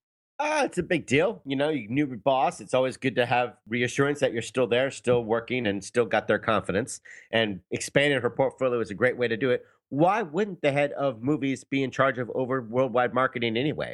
It's a big deal. You new boss. It's always good to have reassurance that you're still there, still working, and still got their confidence. And expanding her portfolio is a great way to do it. Why wouldn't the head of movies be in charge of worldwide marketing anyway?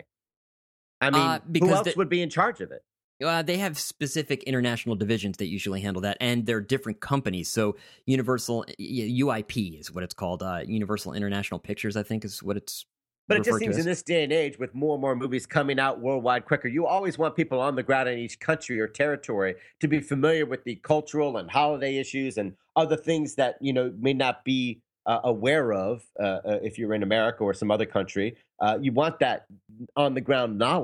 I mean, who else would be in charge of it? They have specific international divisions that usually handle that, and they're different companies. So Universal, UIP is what it's called. Universal International Pictures, I think, is what it's But it just seems in this day and age, with more and more movies coming out worldwide quicker, you always want people on the ground in each country or territory to be familiar with the cultural and holiday issues and other things that, may not be aware of if you're in America or some other country. You want that on the ground knowledge.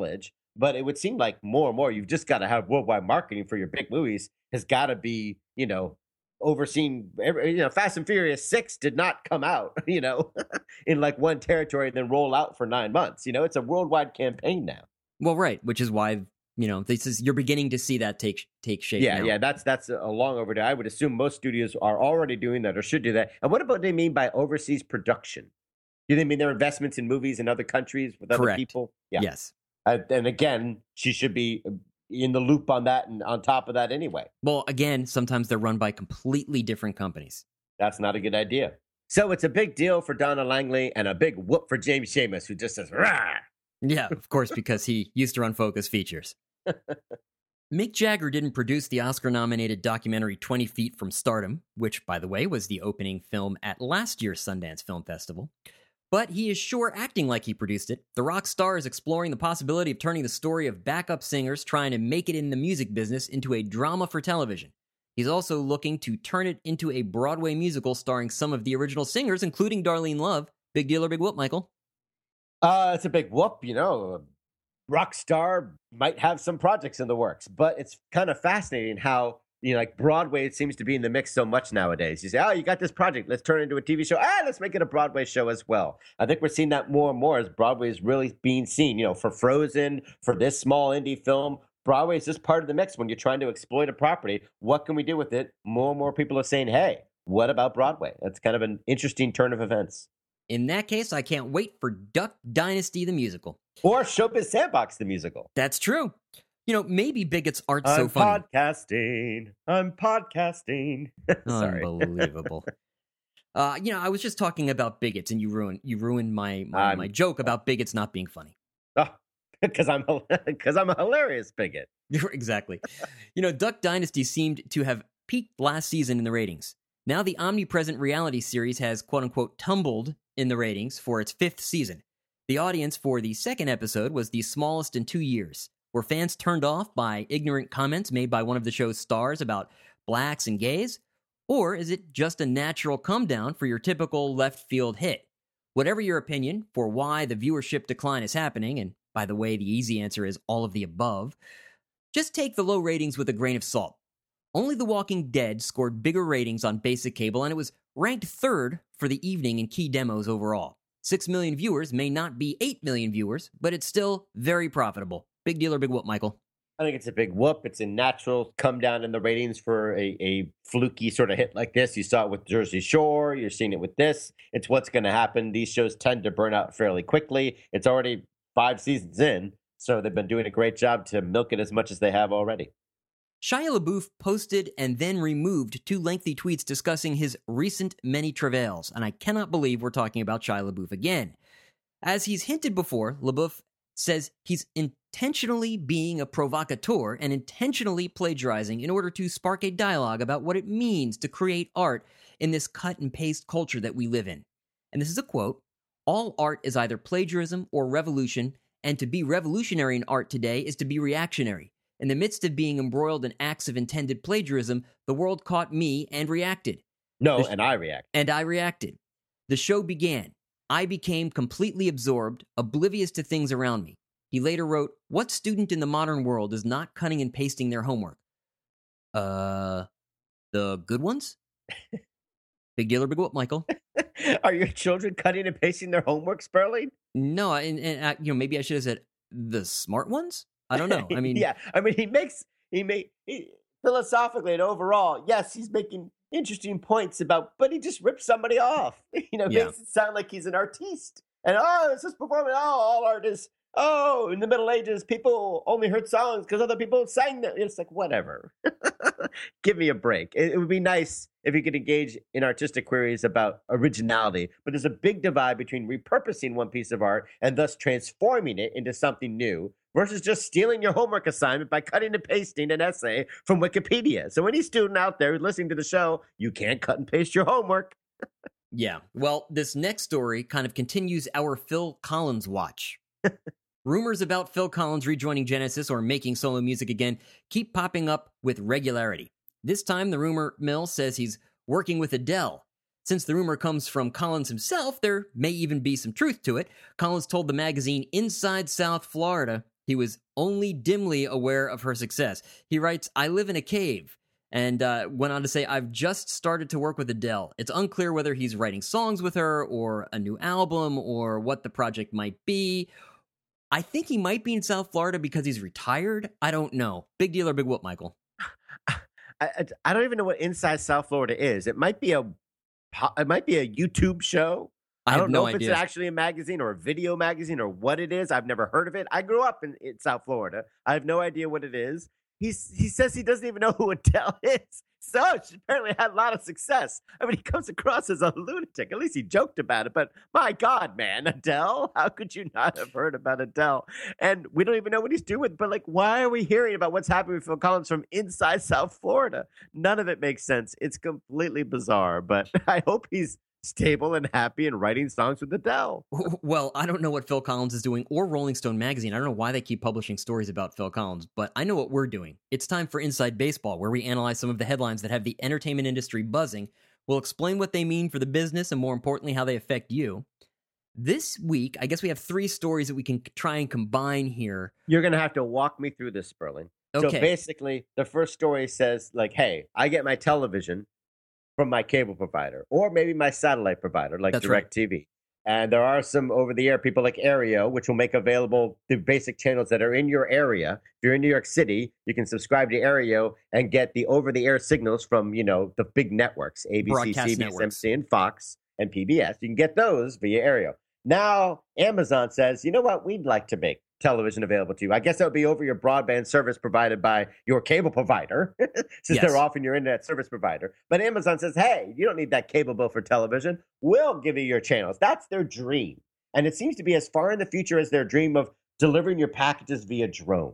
but it would seem like more and more you've just got to have worldwide marketing for your big movies has got to be, overseen. Fast and Furious 6 did not come out, in like one territory and then roll out for 9 months. It's a worldwide campaign now. Well, right, which is why, you're beginning to see that take shape now. Yeah, that's a long overdue. I would assume most studios are already doing that or should do that. And what about they mean by overseas production? Do they mean their investments in movies in other countries with other people? Yeah. Yes. And again, she should be in the loop on that and on top of that anyway. Well, again, sometimes they're run by completely different companies. That's not a good idea. So it's a big deal for Donna Langley and a big whoop for James Seamus, who just says, rah! Yeah, of course, because he used to run Focus Features. Mick Jagger didn't produce the Oscar-nominated documentary 20 Feet from Stardom, which, by the way, was the opening film at last year's Sundance Film Festival. But he is sure acting like he produced it. The rock star is exploring the possibility of turning the story of backup singers trying to make it in the music business into a drama for television. He's also looking to turn it into a Broadway musical starring some of the original singers, including Darlene Love. Big deal or big whoop, Michael? It's a big whoop, rock star might have some projects in the works, but it's kind of fascinating how, like Broadway seems to be in the mix so much nowadays. You say, oh, you got this project, let's turn it into a TV show. Let's make it a Broadway show as well. I think we're seeing that more and more as Broadway is really being seen, for Frozen, for this small indie film. Broadway is just part of the mix when you're trying to exploit a property. What can we do with it? More and more people are saying, hey, what about Broadway? That's kind of an interesting turn of events. In that case, I can't wait for Duck Dynasty the musical. Or Showbiz Sandbox the musical. That's true. Maybe bigots aren't so funny. I'm podcasting. Sorry. Unbelievable. I was just talking about bigots, and you ruined my joke about bigots not being funny. Oh, because I'm a hilarious bigot. Exactly. Duck Dynasty seemed to have peaked last season in the ratings. Now the omnipresent reality series has quote-unquote tumbled in the ratings for its 5th season. The audience for the 2nd episode was the smallest in 2 years. Were fans turned off by ignorant comments made by one of the show's stars about blacks and gays? Or is it just a natural come-down for your typical left-field hit? Whatever your opinion for why the viewership decline is happening, and by the way, the easy answer is all of the above, just take the low ratings with a grain of salt. Only The Walking Dead scored bigger ratings on basic cable, and it was ranked 3rd for the evening in key demos overall. 6 million viewers may not be 8 million viewers, but it's still very profitable. Big deal or big whoop, Michael? I think it's a big whoop. It's a natural come down in the ratings for a fluky sort of hit like this. You saw it with Jersey Shore. You're seeing it with this. It's what's going to happen. These shows tend to burn out fairly quickly. It's already 5 seasons in, so they've been doing a great job to milk it as much as they have already. Shia LaBeouf posted and then removed 2 lengthy tweets discussing his recent many travails, and I cannot believe we're talking about Shia LaBeouf again. As he's hinted before, LaBeouf says he's intentionally being a provocateur and intentionally plagiarizing in order to spark a dialogue about what it means to create art in this cut-and-paste culture that we live in. And this is a quote, "All art is either plagiarism or revolution, and to be revolutionary in art today is to be reactionary. In the midst of being embroiled in acts of intended plagiarism, the world caught me and reacted." And I reacted. And I reacted. The show began. I became completely absorbed, oblivious to things around me. He later wrote, "What student in the modern world is not cutting and pasting their homework? The good ones?" Big deal or big whoop, Michael? Are your children cutting and pasting their homework, Sperling? No, and maybe I should have said the smart ones. I don't know. I mean, yeah. I mean, he philosophically and overall, yes, he's making interesting points but he just rips somebody off. Makes it sound like he's an artiste. And it's just performing. All art is. In the Middle Ages, people only heard songs because other people sang them. It's like, whatever. Give me a break. It would be nice if you could engage in artistic queries about originality. But there's a big divide between repurposing one piece of art and thus transforming it into something new versus just stealing your homework assignment by cutting and pasting an essay from Wikipedia. So any student out there listening to the show, you can't cut and paste your homework. Yeah. Well, this next story kind of continues our Phil Collins watch. Rumors about Phil Collins rejoining Genesis or making solo music again keep popping up with regularity. This time, the rumor mill says he's working with Adele. Since the rumor comes from Collins himself, there may even be some truth to it. Collins told the magazine Inside South Florida He was only dimly aware of her success. He writes, I live in a cave. And went on to say, I've just started to work with Adele. It's unclear whether he's writing songs with her or a new album or what the project might be. I think he might be in South Florida because he's retired. I don't know. Big deal or big whoop, Michael? I don't even know what Inside South Florida is. It might be a YouTube show. I don't have know no if idea. it's actually a magazine or a video magazine or what it is. I've never heard of it. I grew up in South Florida. I have no idea what it is. He says he doesn't even know who Adele is. So she apparently had a lot of success. I mean, he comes across as a lunatic. At least he joked about it. But my God, man, Adele? How could you not have heard about Adele? And we don't even know what he's doing. But like, why are we hearing about what's happening with Phil Collins from inside South Florida? None of it makes sense. It's completely bizarre. But I hope he's stable and happy and writing songs with Adele. Well, I don't know what Phil Collins is doing or Rolling Stone magazine. I don't know why they keep publishing stories about Phil Collins, but I know what we're doing. It's time for Inside Baseball, where we analyze some of the headlines that have the entertainment industry buzzing. We'll explain what they mean for the business and, more importantly, how they affect you. This week, I guess we have 3 stories that we can try and combine here. You're going to have to walk me through this, Sperling. Okay. So basically, the first story says, like, hey, I get my television from my cable provider or maybe my satellite provider like DirecTV. And there are some over-the-air people like Aereo, which will make available the basic channels that are in your area. If you're in New York City, you can subscribe to Aereo and get the over-the-air signals from, the big networks, ABC, Broadcast CBS, networks. NBC, and Fox, and PBS. You can get those via Aereo. Now, Amazon says, you know what? We'd like to make television available to you. I guess that would be over your broadband service provided by your cable provider, since Yes. they're often your internet service provider. But Amazon says, hey, you don't need that cable bill for television. We'll give you your channels. That's their dream. And it seems to be as far in the future as their dream of delivering your packages via drone.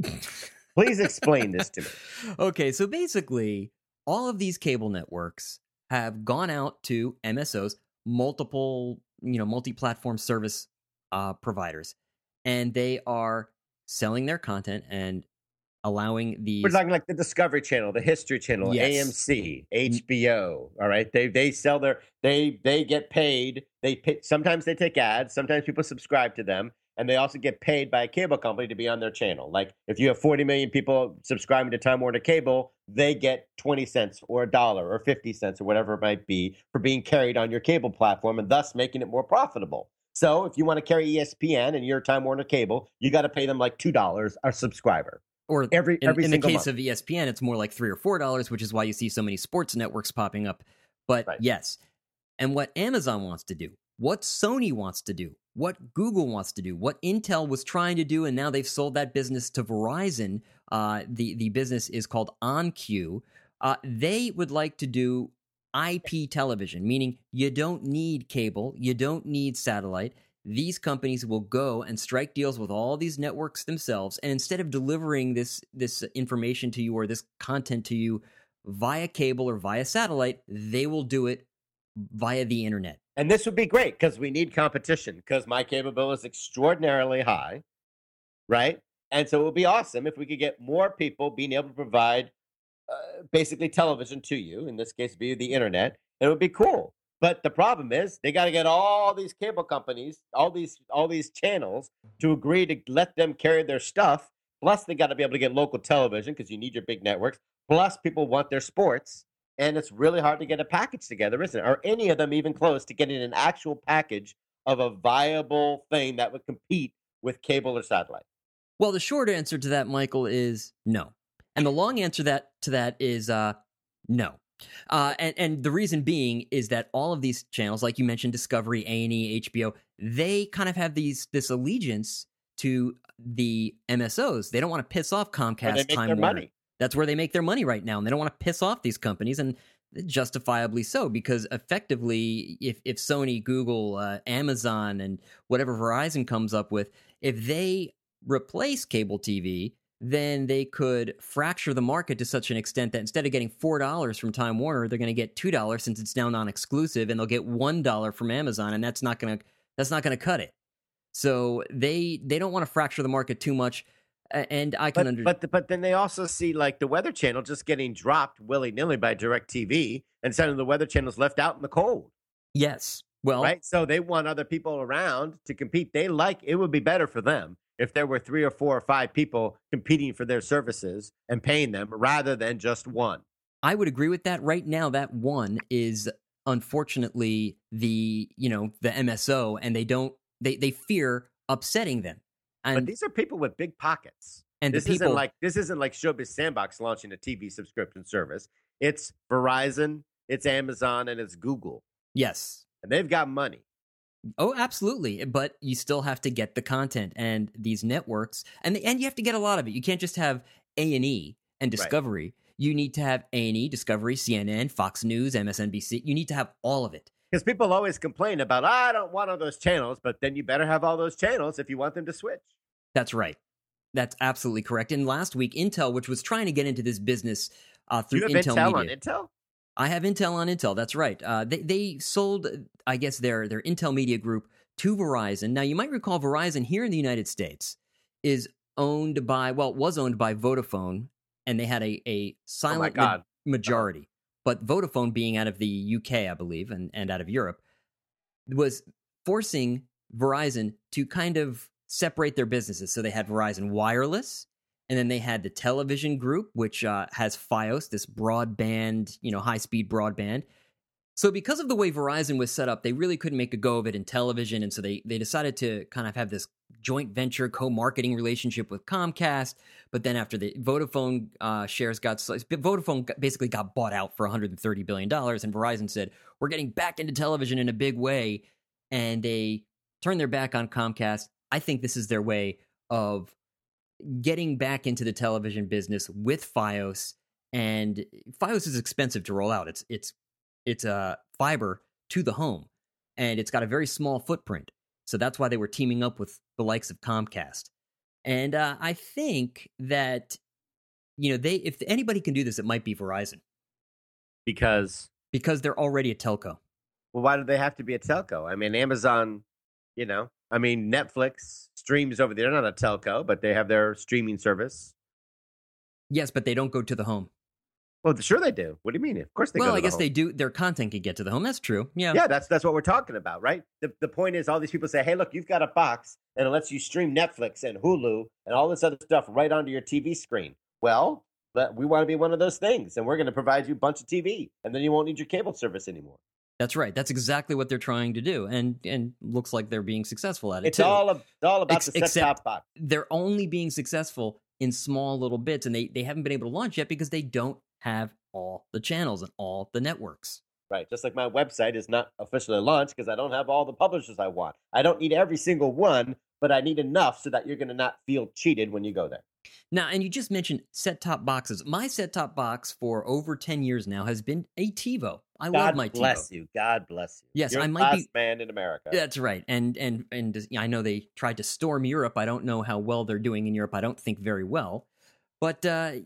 Please explain this to me. Okay, so basically, all of these cable networks have gone out to MSOs, multiple, multi-platform service providers, and they are selling their content and allowing these. We're talking like the Discovery Channel, the History Channel, Yes. AMC, HBO. All right, they sell they get paid. Sometimes they take ads. Sometimes people subscribe to them, and they also get paid by a cable company to be on their channel. Like if you have 40 million people subscribing to Time Warner Cable, they get 20 cents or $1 or 50 cents or whatever it might be for being carried on your cable platform, and thus making it more profitable. So if you want to carry ESPN and your Time Warner Cable, you got to pay them like $2 a subscriber. Or every in the single case month. of ESPN, it's more like $3 or $4, which is why you see so many sports networks popping up. But Right. yes, and what Amazon wants to do, what Sony wants to do, what Google wants to do, what Intel was trying to do, and now they've sold that business to Verizon. The business is called OnQ. They would like to do IP television, meaning you don't need cable, you don't need satellite. These companies will go and strike deals with all these networks themselves, and instead of delivering this information to you or this content to you via cable or via satellite, they will do it via the internet. And this would be great because we need competition because my cable bill is extraordinarily high, right? And so it would be awesome if we could get more people being able to provide basically television to you, in this case via the internet. It would be cool. But the problem is they got to get all these cable companies, all these channels to agree to let them carry their stuff. Plus, they got to be able to get local television because you need your big networks. Plus, people want their sports. And it's really hard to get a package together, isn't it? Are any of them even close to getting an actual package of a viable thing that would compete with cable or satellite? Well, the short answer to that, Michael, is no. And the long answer to that is no. And the reason being is that all of these channels, like you mentioned, Discovery, A&E, HBO, they kind of have this allegiance to the MSOs. They don't want to piss off Comcast, Time Warner. Money. That's where they make their money right now, and they don't want to piss off these companies, and justifiably so, because effectively, if Sony, Google, Amazon, and whatever Verizon comes up with, if they replace cable TV, then they could fracture the market to such an extent that instead of getting $4 from Time Warner, they're going to get $2 since it's now non-exclusive, and they'll get $1 from Amazon, and that's not going to cut it. So they don't want to fracture the market too much. And I can understand. But then they also see like the Weather Channel just getting dropped willy-nilly by DirecTV, and suddenly the Weather Channel's left out in the cold. Yes. Well, right. So they want other people around to compete. It would be better for them if there were 3 or 4 or 5 people competing for their services and paying them rather than just one. I would agree with that. Right now, that one is unfortunately the MSO, and they fear upsetting them. And but these are people with big pockets. And this isn't like Showbiz Sandbox launching a TV subscription service. It's Verizon, it's Amazon, and it's Google. Yes. And they've got money. Oh, absolutely. But you still have to get the content and these networks, and you have to get a lot of it. You can't just have A&E and Discovery. Right. You need to have A&E, Discovery, CNN, Fox News, MSNBC. You need to have all of it. Because people always complain about, I don't want all those channels, but then you better have all those channels if you want them to switch. That's right. That's absolutely correct. And last week, Intel, which was trying to get into this business through you have Intel Media. On Intel? I have Intel on Intel. That's right. They sold, I guess, their Intel Media Group to Verizon. Now, you might recall Verizon here in the United States was owned by Vodafone, and they had a silent majority. But Vodafone, being out of the UK, I believe, and out of Europe, was forcing Verizon to kind of separate their businesses. So they had Verizon Wireless, and then they had the television group, which has Fios, this broadband, high-speed broadband. So because of the way Verizon was set up, they really couldn't make a go of it in television, and so they decided to kind of have this joint venture co-marketing relationship with Comcast. But then after the Vodafone shares Vodafone basically got bought out for $130 billion, and Verizon said, we're getting back into television in a big way, and they turned their back on Comcast. I think this is their way of getting back into the television business with Fios, and Fios is expensive to roll out. It's a fiber to the home, and it's got a very small footprint. So that's why they were teaming up with the likes of Comcast. And I think that, if anybody can do this, it might be Verizon. Because they're already a telco. Well, why do they have to be a telco? I mean, Amazon, Netflix streams over there. They're not a telco, but they have their streaming service. Yes, but they don't go to the home. Well, sure they do. What do you mean? Of course they go to the home. Well, I guess they do. Their content can get to the home. That's true. Yeah. Yeah, that's what we're talking about, right? The point is all these people say, hey, look, you've got a box and it lets you stream Netflix and Hulu and all this other stuff right onto your TV screen. Well, we want to be one of those things, and we're going to provide you a bunch of TV, and then you won't need your cable service anymore. That's right. That's exactly what they're trying to do, and looks like they're being successful at it. It's all about the set-top box. They're only being successful in small little bits, and they haven't been able to launch yet because they don't have all the channels and all the networks. Right. Just like my website is not officially launched because I don't have all the publishers I want. I don't need every single one, but I need enough so that you're going to not feel cheated when you go there. Now, and you just mentioned set-top boxes. My set-top box for over 10 years now has been a TiVo. I love my TiVo. God bless you. God bless you. Yes, you're I the might last man in America. That's right. And I know they tried to storm Europe. I don't know how well they're doing in Europe. I don't think very well. But,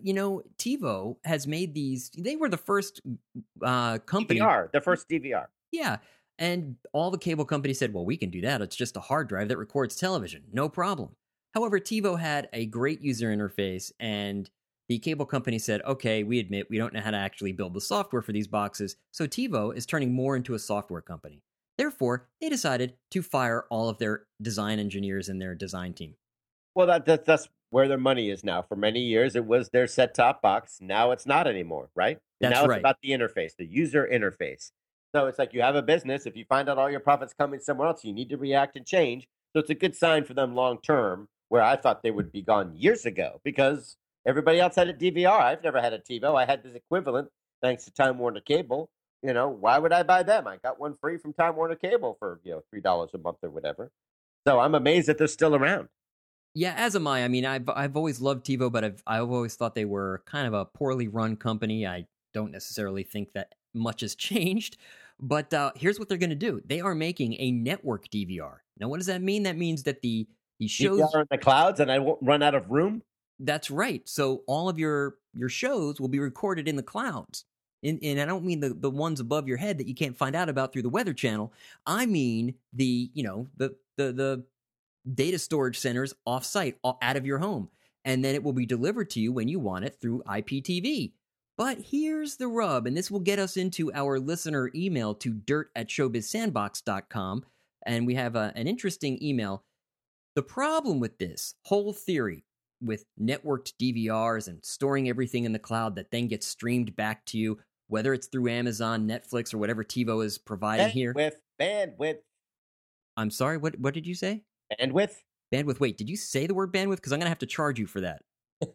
TiVo has made these. They were the first company. The first DVR. Yeah. And all the cable companies said, well, we can do that. It's just a hard drive that records television. No problem. However, TiVo had a great user interface, and the cable company said, okay, we admit we don't know how to actually build the software for these boxes, so TiVo is turning more into a software company. Therefore, they decided to fire all of their design engineers and their design team. Well, that's where their money is now. For many years, it was their set-top box. Now it's not anymore, right? That's now right. It's about the interface, the user interface. So it's like you have a business. If you find out all your profits coming somewhere else, you need to react and change. So it's a good sign for them long-term, where I thought they would be gone years ago because everybody else had a DVR. I've never had a TiVo. I had this equivalent thanks to Time Warner Cable. Why would I buy them? I got one free from Time Warner Cable for, $3 a month or whatever. So I'm amazed that they're still around. Yeah, as am I. I mean, I've always loved TiVo, but I've always thought they were kind of a poorly run company. I don't necessarily think that much has changed. But here's what they're going to do. They are making a network DVR. Now, what does that mean? That means that the shows DVR in the clouds, and I won't run out of room. That's right. So all of your shows will be recorded in the clouds. And I don't mean the ones above your head that you can't find out about through the Weather Channel. I mean the data storage centers off-site, out of your home. And then it will be delivered to you when you want it through IPTV. But here's the rub, and this will get us into our listener email to dirt@showbizsandbox.com. And we have an interesting email. The problem with this whole theory with networked DVRs and storing everything in the cloud that then gets streamed back to you, whether it's through Amazon, Netflix, or whatever TiVo is providing here. Bandwidth. I'm sorry, what did you say? Bandwidth? Bandwidth. Wait, did you say the word bandwidth? Because I'm going to have to charge you for that.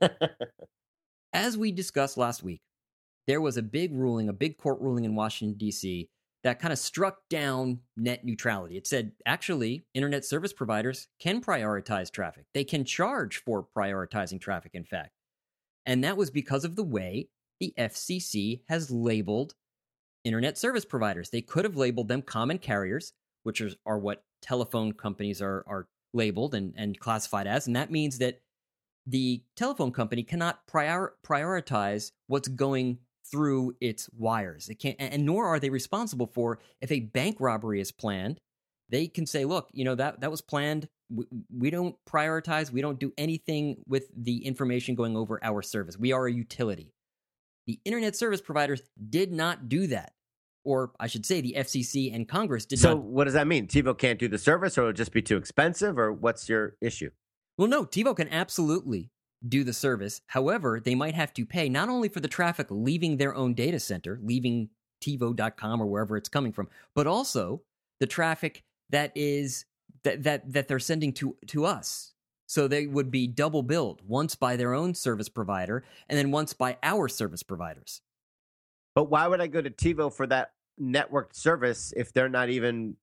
As we discussed last week, there was a big court ruling in Washington, D.C., that kind of struck down net neutrality. It said, actually, internet service providers can prioritize traffic. They can charge for prioritizing traffic, in fact. And that was because of the way the FCC has labeled internet service providers. They could have labeled them common carriers, which are what telephone companies are labeled and classified as. And that means that the telephone company cannot prioritize what's going through its wires. It can't, and nor are they responsible for if a bank robbery is planned. They can say, look, that was planned. We don't prioritize. We don't do anything with the information going over our service. We are a utility. The internet service providers did not do that. Or I should say the FCC and Congress did not. So what does that mean? TiVo can't do the service, or it'll just be too expensive, or what's your issue? Well, no, TiVo can absolutely do the service. However, they might have to pay not only for the traffic leaving their own data center, leaving TiVo.com or wherever it's coming from, but also the traffic that is that they're sending to us. So they would be double billed, once by their own service provider and then once by our service providers. But why would I go to TiVo for that networked service if they're not even,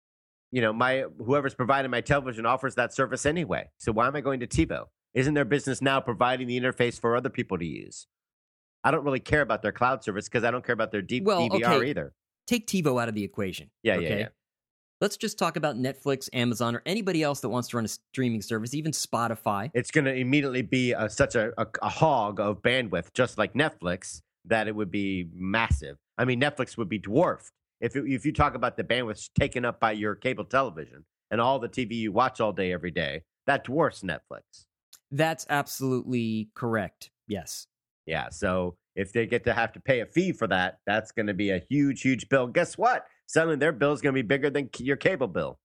whoever's providing my television offers that service anyway? So why am I going to TiVo? Isn't their business now providing the interface for other people to use? I don't really care about their cloud service because I don't care about their DVR either. Take TiVo out of the equation. Yeah. Let's just talk about Netflix, Amazon, or anybody else that wants to run a streaming service, even Spotify. It's going to immediately be such a hog of bandwidth, just like Netflix, that it would be massive. I mean, Netflix would be dwarfed. If you talk about the bandwidth taken up by your cable television and all the TV you watch all day, every day, that dwarfs Netflix. That's absolutely correct. Yes. Yeah. So if they get to have to pay a fee for that, that's going to be a huge, huge bill. Guess what? Suddenly their bill is going to be bigger than your cable bill.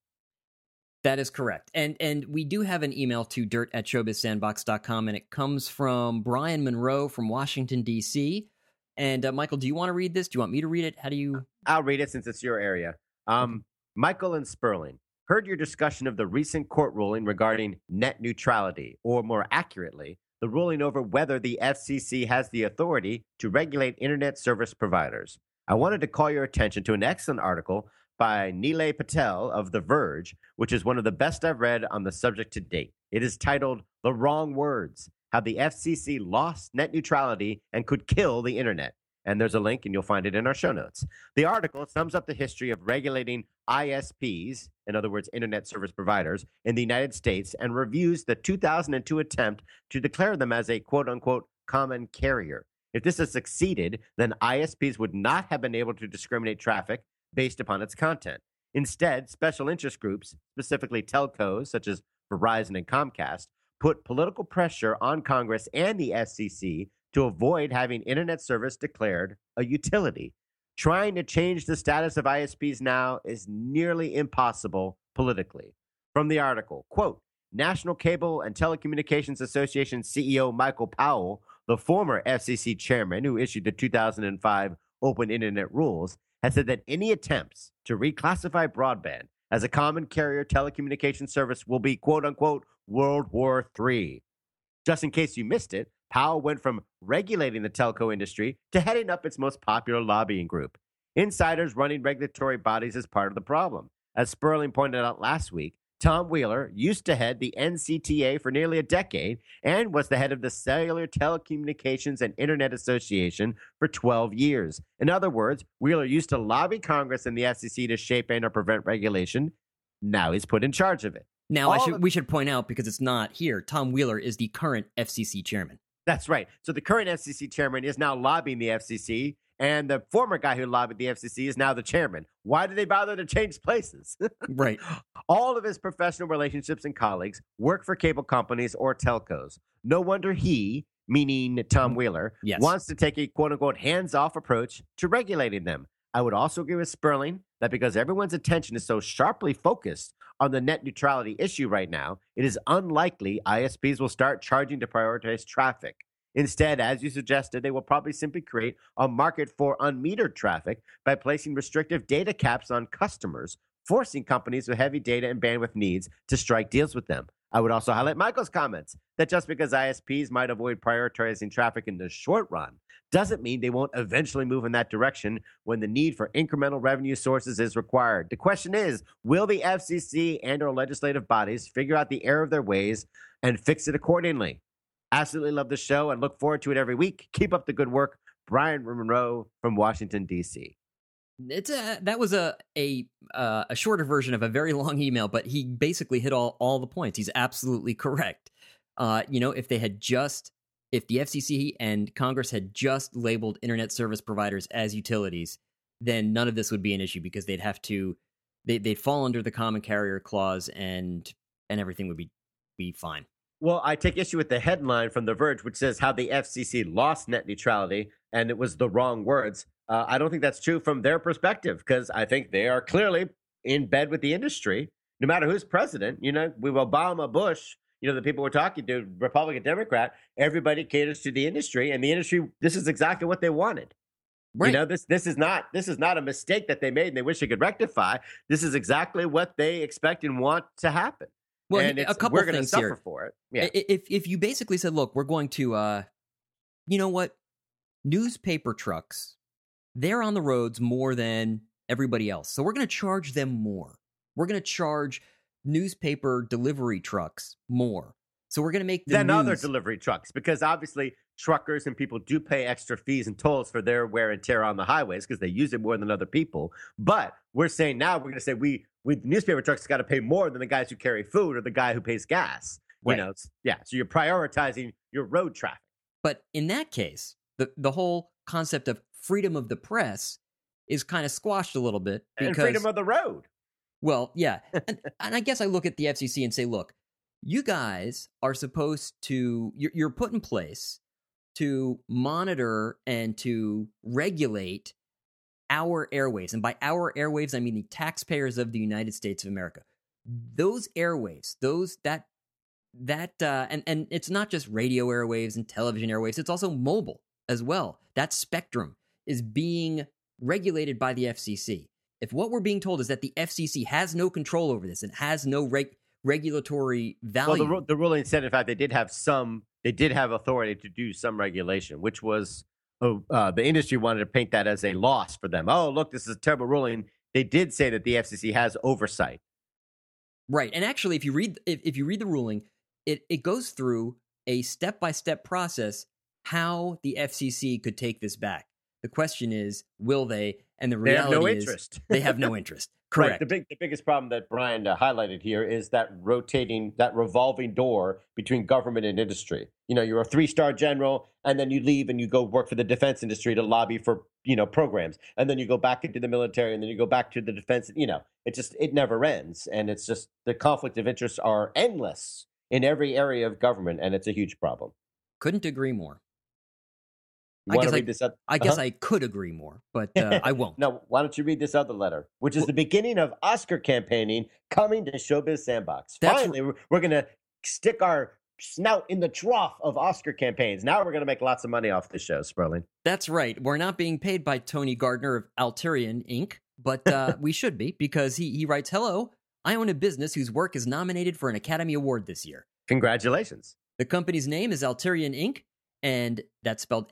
That is correct. And we do have an email to dirt@showbizsandbox.com, and it comes from Brian Monroe from Washington, D.C. And Michael, do you want to read this? Do you want me to read it? How do you? I'll read it since it's your area. Michael and Sperling. Heard your discussion of the recent court ruling regarding net neutrality, or more accurately, the ruling over whether the FCC has the authority to regulate internet service providers. I wanted to call your attention to an excellent article by Nilay Patel of The Verge, which is one of the best I've read on the subject to date. It is titled The Wrong Words, How the FCC Lost Net Neutrality and Could Kill the Internet. And there's a link, and you'll find it in our show notes. The article sums up the history of regulating ISPs, in other words, internet service providers, in the United States, and reviews the 2002 attempt to declare them as a quote-unquote common carrier. If this has succeeded, then ISPs would not have been able to discriminate traffic based upon its content. Instead, special interest groups, specifically telcos such as Verizon and Comcast, put political pressure on Congress and the FCC to avoid having internet service declared a utility. Trying to change the status of ISPs now is nearly impossible politically. From the article, quote, National Cable and Telecommunications Association CEO Michael Powell, the former FCC chairman who issued the 2005 Open Internet Rules, has said that any attempts to reclassify broadband as a common carrier telecommunications service will be, quote-unquote, World War III. Just in case you missed it, Powell went from regulating the telco industry to heading up its most popular lobbying group. Insiders running regulatory bodies is part of the problem. As Sperling pointed out last week, Tom Wheeler used to head the NCTA for nearly a decade and was the head of the Cellular Telecommunications and Internet Association for 12 years. In other words, Wheeler used to lobby Congress and the FCC to shape and or prevent regulation. Now he's put in charge of it. Now, we should point out, because it's not here, Tom Wheeler is the current FCC chairman. That's right. So the current FCC chairman is now lobbying the FCC, and the former guy who lobbied the FCC is now the chairman. Why did they bother to change places? Right. All of his professional relationships and colleagues work for cable companies or telcos. No wonder he, meaning Tom Wheeler, yes, wants to take a quote-unquote hands-off approach to regulating them. I would also agree with Sperling that because everyone's attention is so sharply focused on the net neutrality issue right now, it is unlikely ISPs will start charging to prioritize traffic. Instead, as you suggested, they will probably simply create a market for unmetered traffic by placing restrictive data caps on customers, forcing companies with heavy data and bandwidth needs to strike deals with them. I would also highlight Michael's comments that just because ISPs might avoid prioritizing traffic in the short run doesn't mean they won't eventually move in that direction when the need for incremental revenue sources is required. The question is, will the FCC and or legislative bodies figure out the error of their ways and fix it accordingly? Absolutely love the show and look forward to it every week. Keep up the good work. Brian Monroe from Washington, D.C. That was a shorter version of a very long email, but he basically hit all the points. He's absolutely correct. If the FCC and Congress had just labeled internet service providers as utilities, then none of this would be an issue because they'd fall under the common carrier clause and everything would be fine. Well, I take issue with the headline from The Verge, which says how the FCC lost net neutrality, and it was the wrong words. I don't think that's true from their perspective, because I think they are clearly in bed with the industry, no matter who's president. With Obama, Bush, the people we're talking to, Republican, Democrat, everybody caters to the industry, and the industry, this is exactly what they wanted. Right. This is not a mistake that they made and they wish they could rectify. This is exactly what they expect and want to happen. Well, and a couple we're going to things suffer here. for it. Yeah. If you basically said, look, we're going to, newspaper trucks, they're on the roads more than everybody else. So we're going to charge them more. We're going to charge newspaper delivery trucks more. So we're going to make them other delivery trucks, because obviously truckers and people do pay extra fees and tolls for their wear and tear on the highways because they use it more than other people. But we're saying now, we're going to say we newspaper trucks got to pay more than the guys who carry food or the guy who pays gas. Right. So you're prioritizing your road traffic. But in that case, the whole concept of freedom of the press is kind of squashed a little bit. And freedom of the road. Well, yeah. and I guess I look at the FCC and say, look, you guys are supposed to, you're put in place to monitor and to regulate our airwaves. And by our airwaves, I mean the taxpayers of the United States of America. Those airwaves, and it's not just radio airwaves and television airwaves, it's also mobile as well. That spectrum is being regulated by the FCC. If what we're being told is that the FCC has no control over this and has no regulatory value. Well, the ruling said, in fact, they did have authority to do some regulation, which was the industry wanted to paint that as a loss for them. Oh, look, this is a terrible ruling. They did say that the FCC has oversight. Right. And actually, if you read the ruling, it goes through a step-by-step process how the FCC could take this back. The question is, will they? And the reality is they have no interest. Correct. Right. The biggest problem that Brian highlighted here is that revolving door between government and industry. You're a 3-star general, and then you leave and you go work for the defense industry to lobby for, programs. And then you go back into the military, and then you go back to the defense. It never ends. And it's just the conflict of interests are endless in every area of government, and it's a huge problem. Couldn't agree more. I guess I could agree more, but I won't. No, why don't you read this other letter, which is the beginning of Oscar campaigning coming to Showbiz Sandbox. Finally, we're going to stick our snout in the trough of Oscar campaigns. Now we're going to make lots of money off this show, Sperling. That's right. We're not being paid by Tony Gardner of Alterian Inc., but we should be, because he writes, "Hello, I own a business whose work is nominated for an Academy Award this year. Congratulations." The company's name is Alterian Inc., and that's spelled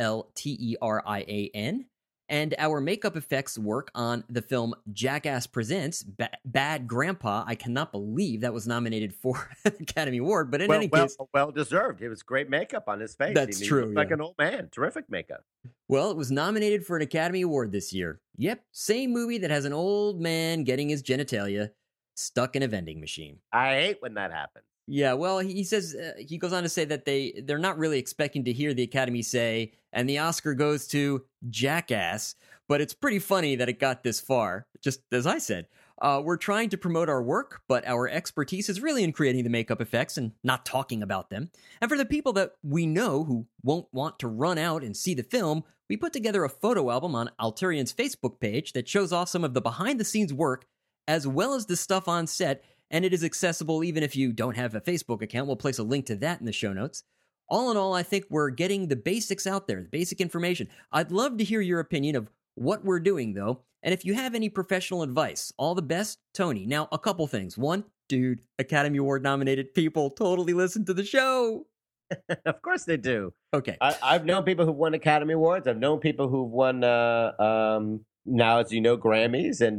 Alterian. And our makeup effects work on the film Jackass Presents Bad Grandpa. I cannot believe that was nominated for an Academy Award, but in any case... Well deserved. It was great makeup on his face. That's true. He looked like an old man. Terrific makeup. Well, it was nominated for an Academy Award this year. Yep, same movie that has an old man getting his genitalia stuck in a vending machine. I hate when that happens. Yeah, well, he says, he goes on to say that they're not really expecting to hear the Academy say, and the Oscar goes to Jackass, but it's pretty funny that it got this far, just as I said. We're trying to promote our work, but our expertise is really in creating the makeup effects and not talking about them. And for the people that we know who won't want to run out and see the film, we put together a photo album on Alterian's Facebook page that shows off some of the behind-the-scenes work, as well as the stuff on set, and it is accessible even if you don't have a Facebook account. We'll place a link to that in the show notes. All in all, I think we're getting the basics out there, the basic information. I'd love to hear your opinion of what we're doing, though, and if you have any professional advice. All the best, Tony. Now, a couple things. One, dude, Academy Award nominated people totally listen to the show. Of course they do. Okay. I've known people who've won Academy Awards. I've known people who've won, now, as you know, Grammys and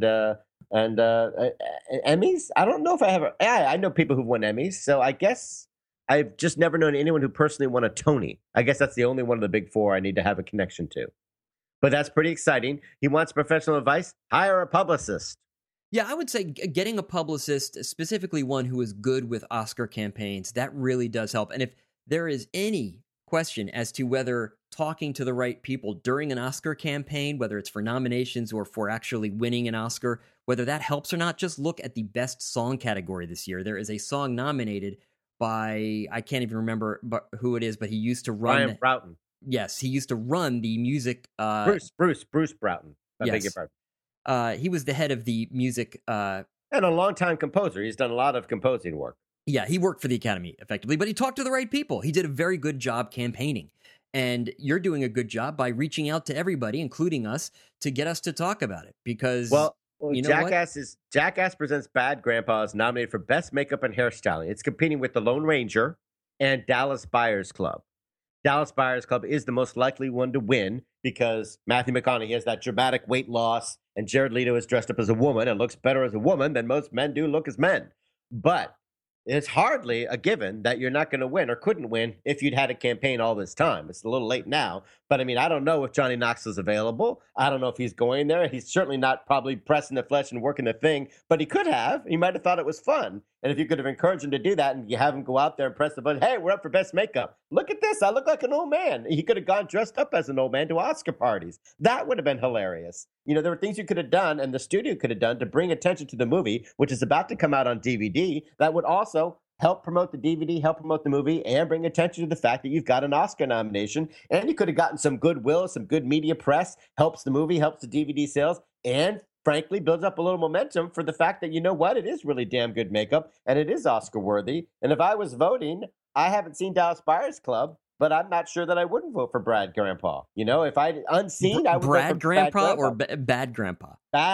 Emmys. I don't know if I have. I know people who've won Emmys. So I guess I've just never known anyone who personally won a Tony. I guess that's the only one of the big four I need to have a connection to. But that's pretty exciting. He wants professional advice. Hire a publicist. Yeah, I would say getting a publicist, specifically one who is good with Oscar campaigns, that really does help. And if there is any question as to whether talking to the right people during an Oscar campaign, whether it's for nominations or for actually winning an Oscar, whether that helps or not, just look at the best song category this year. There is a song nominated by, I can't even remember who it is, but he used to run. Brian Broughton. Yes, he used to run the music. Bruce Broughton. I beg your pardon. He was the head of the music. And a longtime composer. He's done a lot of composing work. Yeah, he worked for the Academy, effectively, but he talked to the right people. He did a very good job campaigning. And you're doing a good job by reaching out to everybody, including us, to get us to talk about it. Because, you know Jackass Presents Bad Grandpa is nominated for Best Makeup and Hairstyling. It's competing with The Lone Ranger and Dallas Buyers Club. Dallas Buyers Club is the most likely one to win because Matthew McConaughey has that dramatic weight loss, and Jared Leto is dressed up as a woman and looks better as a woman than most men do look as men. But it's hardly a given that you're not going to win or couldn't win if you'd had a campaign all this time. It's a little late now, but I mean, I don't know if Johnny Knoxville's available. I don't know if he's going there. He's certainly not probably pressing the flesh and working the thing, but he could have. He might have thought it was fun. And if you could have encouraged him to do that and you have him go out there and press the button, hey, we're up for best makeup. Look at this. I look like an old man. He could have gone dressed up as an old man to Oscar parties. That would have been hilarious. You know, there were things you could have done and the studio could have done to bring attention to the movie, which is about to come out on DVD, that would also help promote the DVD, help promote the movie, and bring attention to the fact that you've got an Oscar nomination. And you could have gotten some goodwill, some good media press, helps the movie, helps the DVD sales, and frankly builds up a little momentum for the fact that, you know what, it is really damn good makeup, and it is Oscar worthy. And if I was voting, I haven't seen Dallas Buyers Club, but I'm not sure that I wouldn't vote for Brad Grandpa. You know, if I'd unseen, I would vote for Grandpa or Bad Grandpa?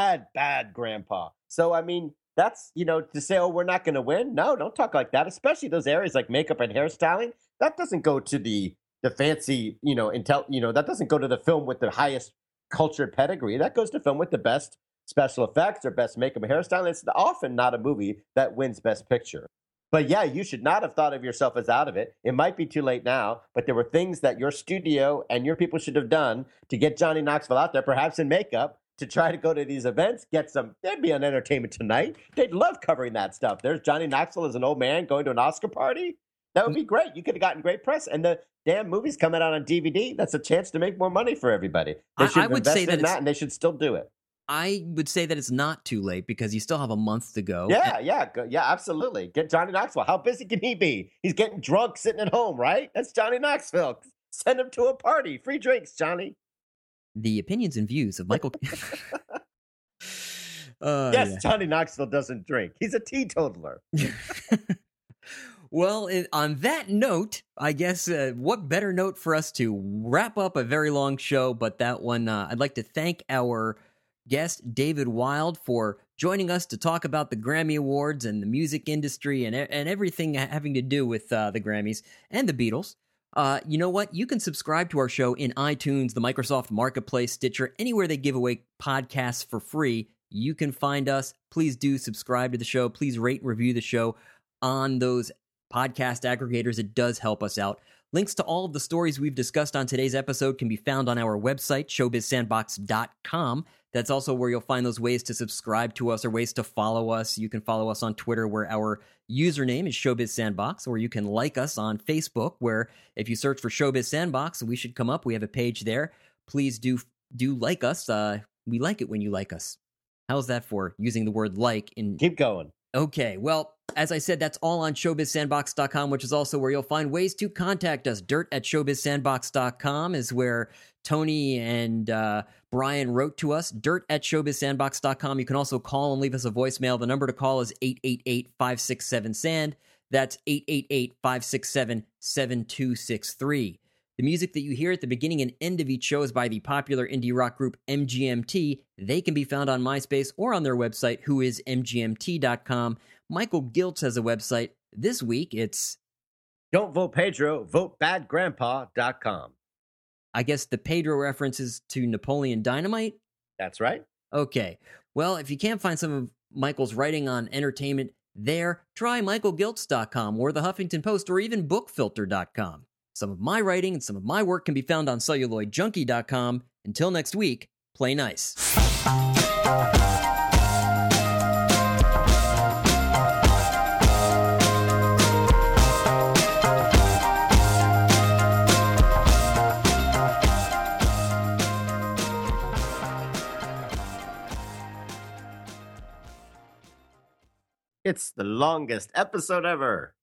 Bad Grandpa. So, I mean, that's, you know, to say, oh, we're not going to win. No, don't talk like that, especially those areas like makeup and hairstyling. That doesn't go to the fancy, that doesn't go to the film with the highest cultured pedigree. That goes to film with the best special effects or best makeup and hairstyling. It's often not a movie that wins Best Picture. But yeah, you should not have thought of yourself as out of it. It might be too late now, but there were things that your studio and your people should have done to get Johnny Knoxville out there, perhaps in makeup, to try to go to these events, they'd be on Entertainment Tonight. They'd love covering that stuff. There's Johnny Knoxville as an old man going to an Oscar party. That would be great. You could have gotten great press. And the damn movie's coming out on DVD. That's a chance to make more money for everybody. They should invest in that, and they should still do it. I would say that it's not too late because you still have a month to go. Yeah, absolutely. Get Johnny Knoxville. How busy can he be? He's getting drunk sitting at home, right? That's Johnny Knoxville. Send him to a party. Free drinks, Johnny. The opinions and views of Michael. Johnny Knoxville doesn't drink. He's a teetotaler. Well, on that note, I guess what better note for us to wrap up a very long show, but that one, I'd like to thank our guest, David Wild, for joining us to talk about the Grammy Awards and the music industry and everything having to do with the Grammys and the Beatles. You know what? You can subscribe to our show in iTunes, the Microsoft Marketplace, Stitcher, anywhere they give away podcasts for free. You can find us. Please do subscribe to the show. Please rate and review the show on those podcast aggregators. It does help us out. Links to all of the stories we've discussed on today's episode can be found on our website, showbizsandbox.com. That's also where you'll find those ways to subscribe to us or ways to follow us. You can follow us on Twitter, where our username is showbizsandbox, or you can like us on Facebook, where if you search for Showbiz Sandbox, we should come up. We have a page there. Please do like us. We like it when you like us. How's that for using the word like in... Keep going. Okay, well, as I said, that's all on showbizsandbox.com, which is also where you'll find ways to contact us. Dirt@showbizsandbox.com is where Tony and Brian wrote to us. Dirt@showbizsandbox.com. You can also call and leave us a voicemail. The number to call is 888-567-SAND. That's 888-567-7263. The music that you hear at the beginning and end of each show is by the popular indie rock group MGMT. They can be found on MySpace or on their website, whoismgmt.com. Michael Giltz has a website. This week, it's... Don't vote Pedro, votebadgrandpa.com. I guess the Pedro references to Napoleon Dynamite? That's right. Okay. Well, if you can't find some of Michael's writing on entertainment there, try michaelgiltz.com or the Huffington Post or even bookfilter.com. Some of my writing and some of my work can be found on celluloidjunkie.com. Until next week, play nice. It's the longest episode ever.